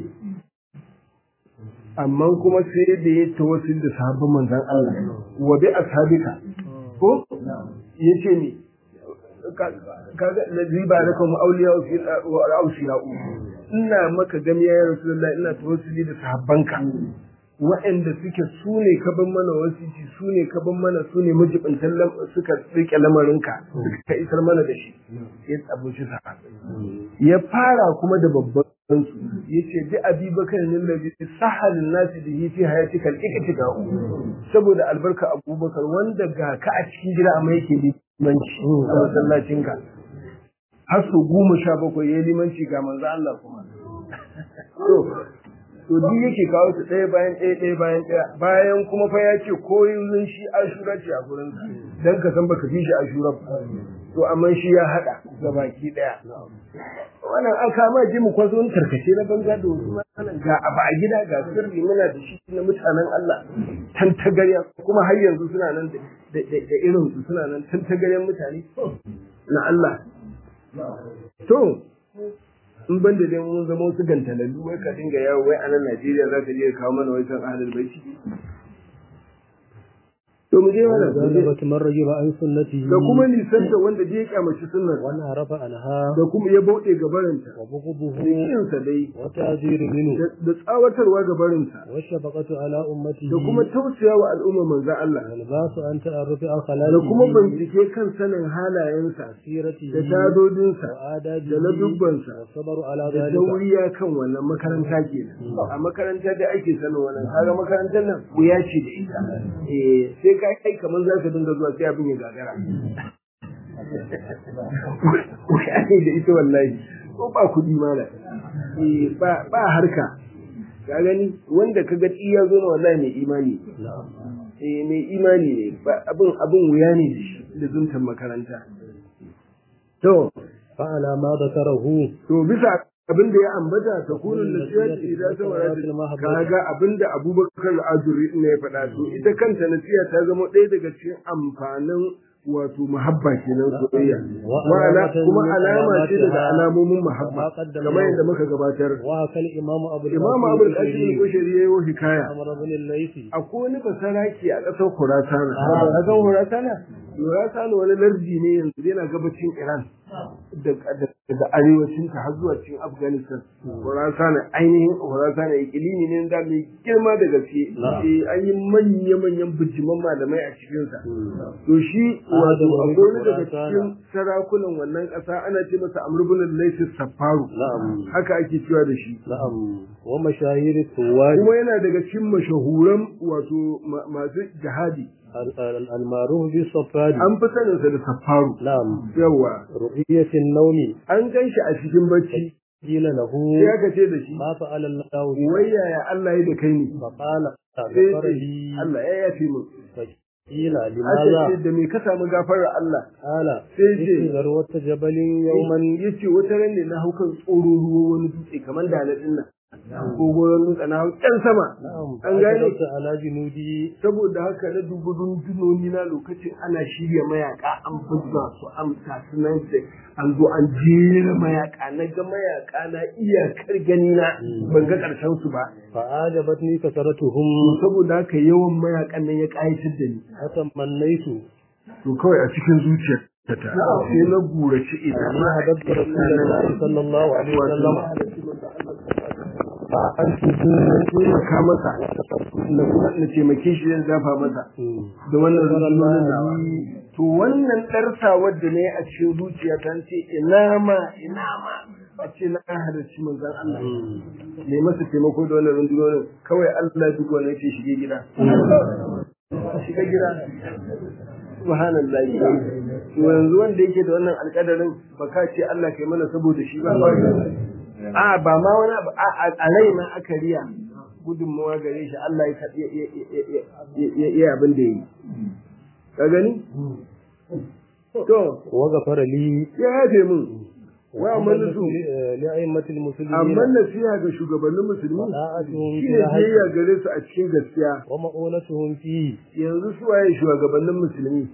amma kuma sai da ya tawassul da sahabban manzon Allah wa bi ashabika ko yace ni kaga naziba lakum awliya wa awsiya ina maka gamiya ya rasulullahi ina tawassuli da sahabbanka wa'anda suke su ne ka ban mana wasiki su ne ka ban mana su ne majibintan suka rike lamarinka suka isar mana da shi ya tsabuci sa ya fara kuma da babban su yace bi abubakar ne da sahalin nasi da yi fi hayatika al-iktika saboda albarka abubakar wanda ga ka a cikin gida amma yake limanci a masallacin ka har su goma sha bakwai ya limanci ga manzo Allah kuma to duk yake kawo su ɗaya bayan ɗaya ɗaya bayan ɗaya bayan kuma fa ya ce ko yanzu shi ashura ce a gurin dan ka san baka fi shi ashura ba to amma shi ya hada ga baki ɗaya wannan an kama ji mu kwazo wani tarkace na banza da wasu matsalan ga abu a gida ga sirri muna da shi na mutanen Allah tantagarya kuma har yanzu suna nan da irin su suna nan tantagaryan mutane na Allah to in ban da dai mun zama wasu gantalallu wai ka dinga yawo wai a nan Najeriya za ka je ka kawo mana wai san ahlul baiti to mu je mana وجانبت من رجب عن سنته da kuma nisanta wanda da ya kyamaci sunnar وانحرف عنها da kuma ya bauɗe gabarinta وبغضه da kinsa dai وتعذير منه da tsawatarwa gabarinta والشفقة على أمته da kuma tausaya wa al'umma manzon Allah والباس عن تعرف da أخلاقه kuma bincike kan sanin halayensa سيرته da tadodinsa وآدابه da ladubbansa والصبر على da ذلك dauriya kan wannan makaranta kenan a makaranta da ake sanin wannan kaga makarantar nan wuya ce da ita eh sai ka kai kamar za ka dinga zuwa sai abin ya gagara wuya ne da ita wallahi ko ba kuɗi mala eh ba ba harka ka gani wanda ka ga iya zo na wallahi mai imani eh mai imani ne ba abin abin wuya ne da shi da zuntan makaranta to فعلى ما ذكره to bisa abin da ya ambata ta kunun nasiha idan saboda kaga abin da Abubakar Azuri ne ya faɗa to ita kanta nasiha ta zama ɗaya daga cikin amfanin wato mahabba kenan soyayya wa'ala kuma alama ce daga alamomin mahabba kamar yadda muka gabatar wa kal imamu abu imamu abu al-qasim al-kushari yayi hikaya amr ibn al-laythi akwai wani basaraki a ƙasar Khurasan a ƙasar Khurasan Khurasan wani lardi ne yanzu yana gabacin Iran daga arewacin ta har zuwa cikin Afghanistan Khurasan ainihin Khurasan ikilimi ne da mai girma da gaske an yi manya manyan bijiman malamai a cikin sa to shi wato akwai daga cikin sarakunan wannan ƙasa ana ce masa Amr ibn al-Layth Safaru haka ake cewa da shi na'am wa mashahir tuwari kuma yana daga cikin mashahuran wato masu jihadi al-ma'ruf bi safari an fi sanin sa da Safaru na'am yawa ruhiyatin nawmi an ganshi a cikin bacci qila lahu sai aka ce da shi ma fa'ala Allah wai yaya Allah ya da kai ne fa qala sai Allah ya yafi mu Ila limaza da me ka samu gafarar Allah ala sai ce wata jabalin yawman yace wata ran ne na haukan tsoro ruwa wani dutse kamar da na dinnan ko goyon dutse na haukan sama an gane ta ala junudi saboda haka na dubu dundunoni na lokacin ana shirya mayaka an fuzza su amsa sunan sai an zo an jera mayaka na ga mayaka na iyakar gani na ban ga karshen su ba fa ajabatni kasaratuhum saboda haka yawan mayakan nan ya kayatar da ni hasan mannaitu to kawai a cikin zuciyar ta sai na gurace idan na hadabta rasulullahi sallallahu alaihi wasallam an taimaka masa da kuma na taimake shi zan zafa masa da wannan rundunonin nawa to wannan ɗarsa wadda ne a cikin zuciya ta ce ina ma ina ma a ce na halarci manzan Allah ne masa taimako da wannan rundunonin kawai Allah duk wani ce shige gida shiga gida subhanallah to yanzu wanda yake da wannan alƙadarin baka ce Allah kai mana saboda shi ba a ba ma wani a rai ma aka riya gudunmawa gare shi Allah ya iya abin da yi ka gani to wa gafara li ya yafe mun wa amana su li a'immatil muslimin amma nasiha ga shugabannin musulmi shi ne biyayya gare su a cikin gaskiya wa ma'unatuhum fi yanzu su waye shugabannin musulmi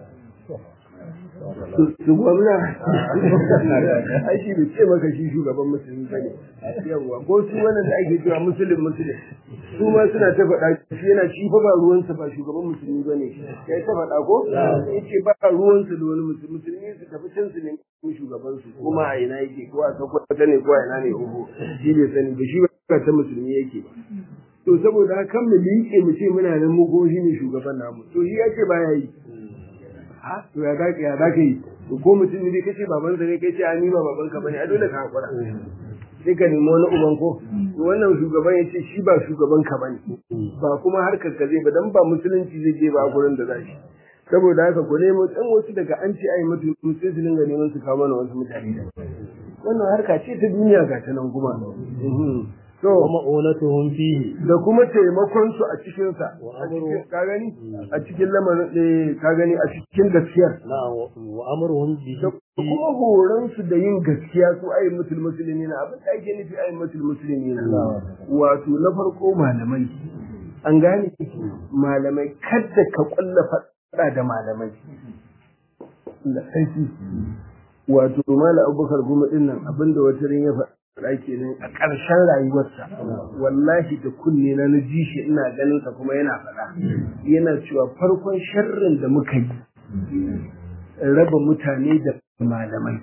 su gwamna ai shi bai ce maka shi shugaban musulmi bane yawa ko su wannan da ake cewa musulun musulun su ma suna ta faɗa shi yana shi fa ba ruwansa ba shugaban musulmi bane kai ta faɗa ko yace ba ruwansa da wani musulmi musulmi su tafi can su ne shugaban su kuma a ina yake ko a sakwata ne ko a ina ne uku shi bai sani ba shi ba ta musulmi yake ba to saboda haka kan mu liƙe mu ce muna nan mu ko shi ne shugaban namu to shi yace ba yayi ha to ya ga ya ga kai ko mutum ne kace baban sa ne kai ce a ni ba baban ka bane a dole ka hakura sai ka nemi wani uban ko to wannan shugaban yace shi ba shugaban ka bane ba kuma harkar ka zai ba dan ba musulunci zai je ba gurin da zai saboda haka ku nemo dan wasu daga an ce ai mutum sai su dinga neman su kawo mana wasu mutane wannan harka ce ta duniya ga ta nan kuma to ma'unatuhum fihi da kuma taimakon su a cikin sa ka gani a cikin lamarin eh ka gani a cikin gaskiyar wa amruhum bi kuma horon su da yin gaskiya su ayi mutul musulmi na abin da ake nufi ayi mutul musulmi na wato na farko malamai an gane malamai kada ka kulla fada da malamai Allah sai wato mala Abubakar Guma din nan abinda wata rin ya faɗa faɗa kenan a ƙarshen rayuwarsa wallahi da kunne na na ji shi ina ganin sa kuma yana faɗa yana cewa farkon sharrin da muka yi raba mutane da malamai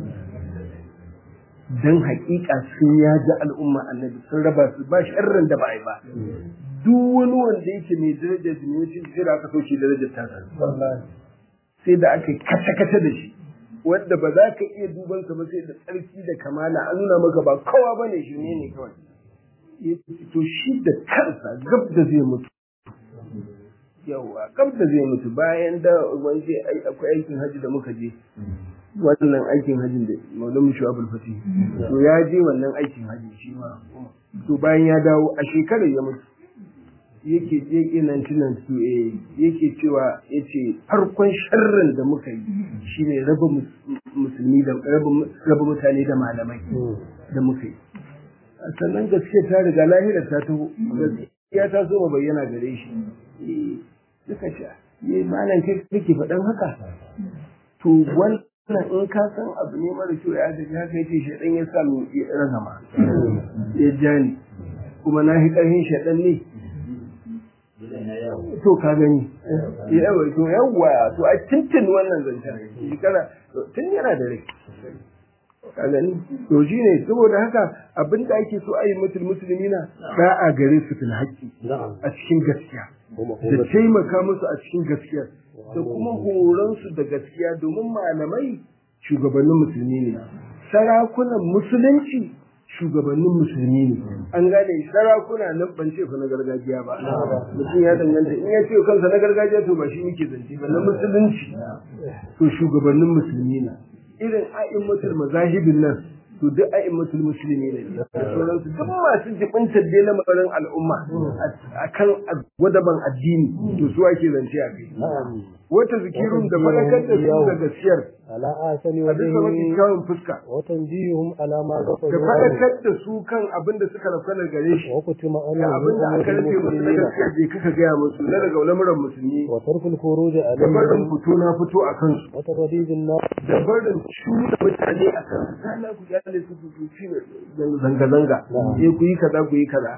dan haƙiƙa sun yaji al'umma annabi sun raba su ba sharrin da ba a yi ba duk wani wanda yake mai darajar jini sai da aka soke darajar tasa sai da aka kata-kata da shi wanda ba za ka iya duban sa ba sai da tsarki da kamala an nuna maka ba kowa bane shi ne ne kawai to shi da kansa gab da zai mutu yawa gab da zai mutu bayan da wanda akwai aikin haji da muka je wannan aikin hajin da Maulana Shu'abul Fatih to ya je wannan aikin haji shi ma to bayan ya dawo a shekarar ya mutu yake yake nan tunan su yake cewa yace farkon sharrin da muka yi shine raba musulmi da raba mutane da malamai da muka yi sannan gaskiya ta riga lahira ta taho gaskiya ta so bayyana gare shi duka sha yayi malam kai kake faɗan haka to wannan in ka san abu ne mara kyau ya ga haka yace shedan ya sa mu ragama ya jani kuma na hi karhin shedan ne to ka gani yawa to yawa to a tintin wannan zancen shekara tun yana da rai ka gani to shi ne saboda haka abinda ake so a yi mutul musulmina ba a gare su fil haƙƙi a cikin gaskiya da taimaka musu a cikin gaskiya da kuma horonsu da gaskiya domin malamai shugabannin musulmi ne sarakunan musulunci shugabannin musulmi ne an gane sarakuna nan ban ce fa na gargajiya ba mutum ya danganta in ya ce kansa na gargajiya to ba shi muke zance ba na musulunci to shugabannin musulmi ne irin a'immatul mazahibin nan to duk a'immatul musulmi ne da sauransu duk masu jibintar dai lamarin al'umma akan gwadaban addini to su ake zance a kai wata zikirun da falakar da su da gaskiyar ala asani a bisa mafi kyawun fuska watan jihum ala ma gafa da falakar da su kan abin da suka rafkanar gare shi wa kutima da abin da aka rufe musu na gaskiya je kaka gaya musu na daga lamuran musulmi wa tarkul khuruj da barin fito na fito a kansu wa tadidin na da barin shuda mutane a kansu sana ku gane su su ci zanga-zanga eh ku yi kaza ku yi kaza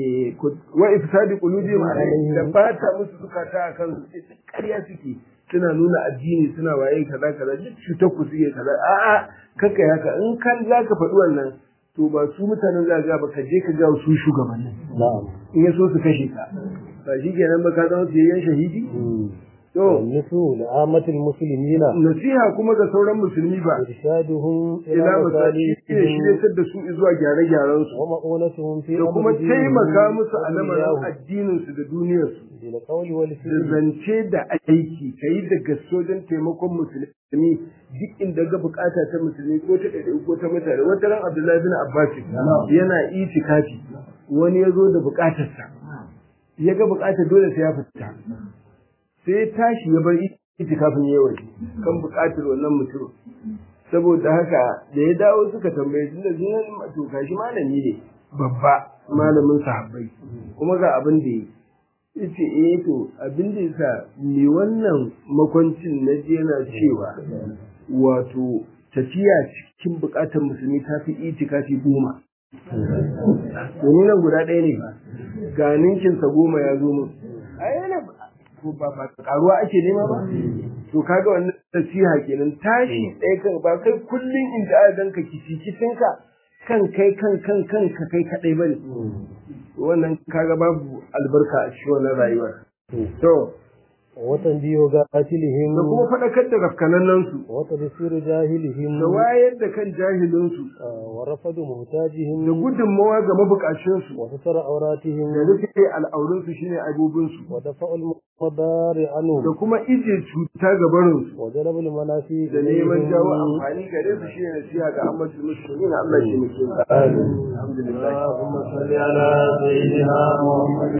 wa ifsadi qulubihim alayhi da bata musu zukata akan su ƙarya suke suna nuna addini suna waye kaza kaza duk cutar ku suke kaza a'a kanka haka in kan zaka faɗi wannan to ba su mutanen za ga ba ka je ka ga su shugabannin na'am in ya so su kashe ka ba shi kenan ba ka zama siyayyen shahidi to nusu la'amatul muslimina nasiha kuma ga sauran musulmi ba irshaduhum ila masali ne shiryatar da su zuwa gyare-gyaren su wa ma'unatuhum fi da kuma taimaka musu a lamarin addinin su da duniyar su bil qawli wal da fi'li zance da aiki kai da gasojen taimakon musulmi duk inda ga bukata ta musulmi ko ta ɗaiɗai ko ta mutane wata ran Abdullahi bin Abbas yana itikafi wani ya zo da bukatarsa ya ga bukatar dole sai ya fita sai tashi ya bar itikafin yawan kan bukatar wannan mutum saboda haka da ya dawo suka tambaye su da zuwan to kashi malami ne babba malamin sahabbai kuma ga abin da yi yace eh to abin da yasa me wannan makwancin na je yana cewa wato tafiya cikin bukatar musulmi ta fi itikafi goma domin nan guda ɗaya ne ba ga ninkinsa goma ya zo mun a yana ko ba ba karuwa ake nema ba to kaga wannan nasiha kenan tashi ɗaya kan ba kai kullun inda aka danka kici kicinka kan kai kan kan kan ka kai kadai bane wannan kaga babu albarka a cikin wannan rayuwar to watan biyo ga atilihim da kuma fadakar da rafkanannan su wata bisiru jahilihim da wayar da kan jahilin su wa rafadu muhtajihim da gudunmawa ga mabukacin su wa satara auratihim da rufe al'aurun su shine aibobin su wa dafa'ul madari anhu da kuma ije cuta ga barin su wa jalabul manafi da neman jawo amfani gare su shine nasiha ga Ahmadu Muslimin Allah shi ne ke amin alhamdulillah Allahumma salli ala sayyidina Muhammad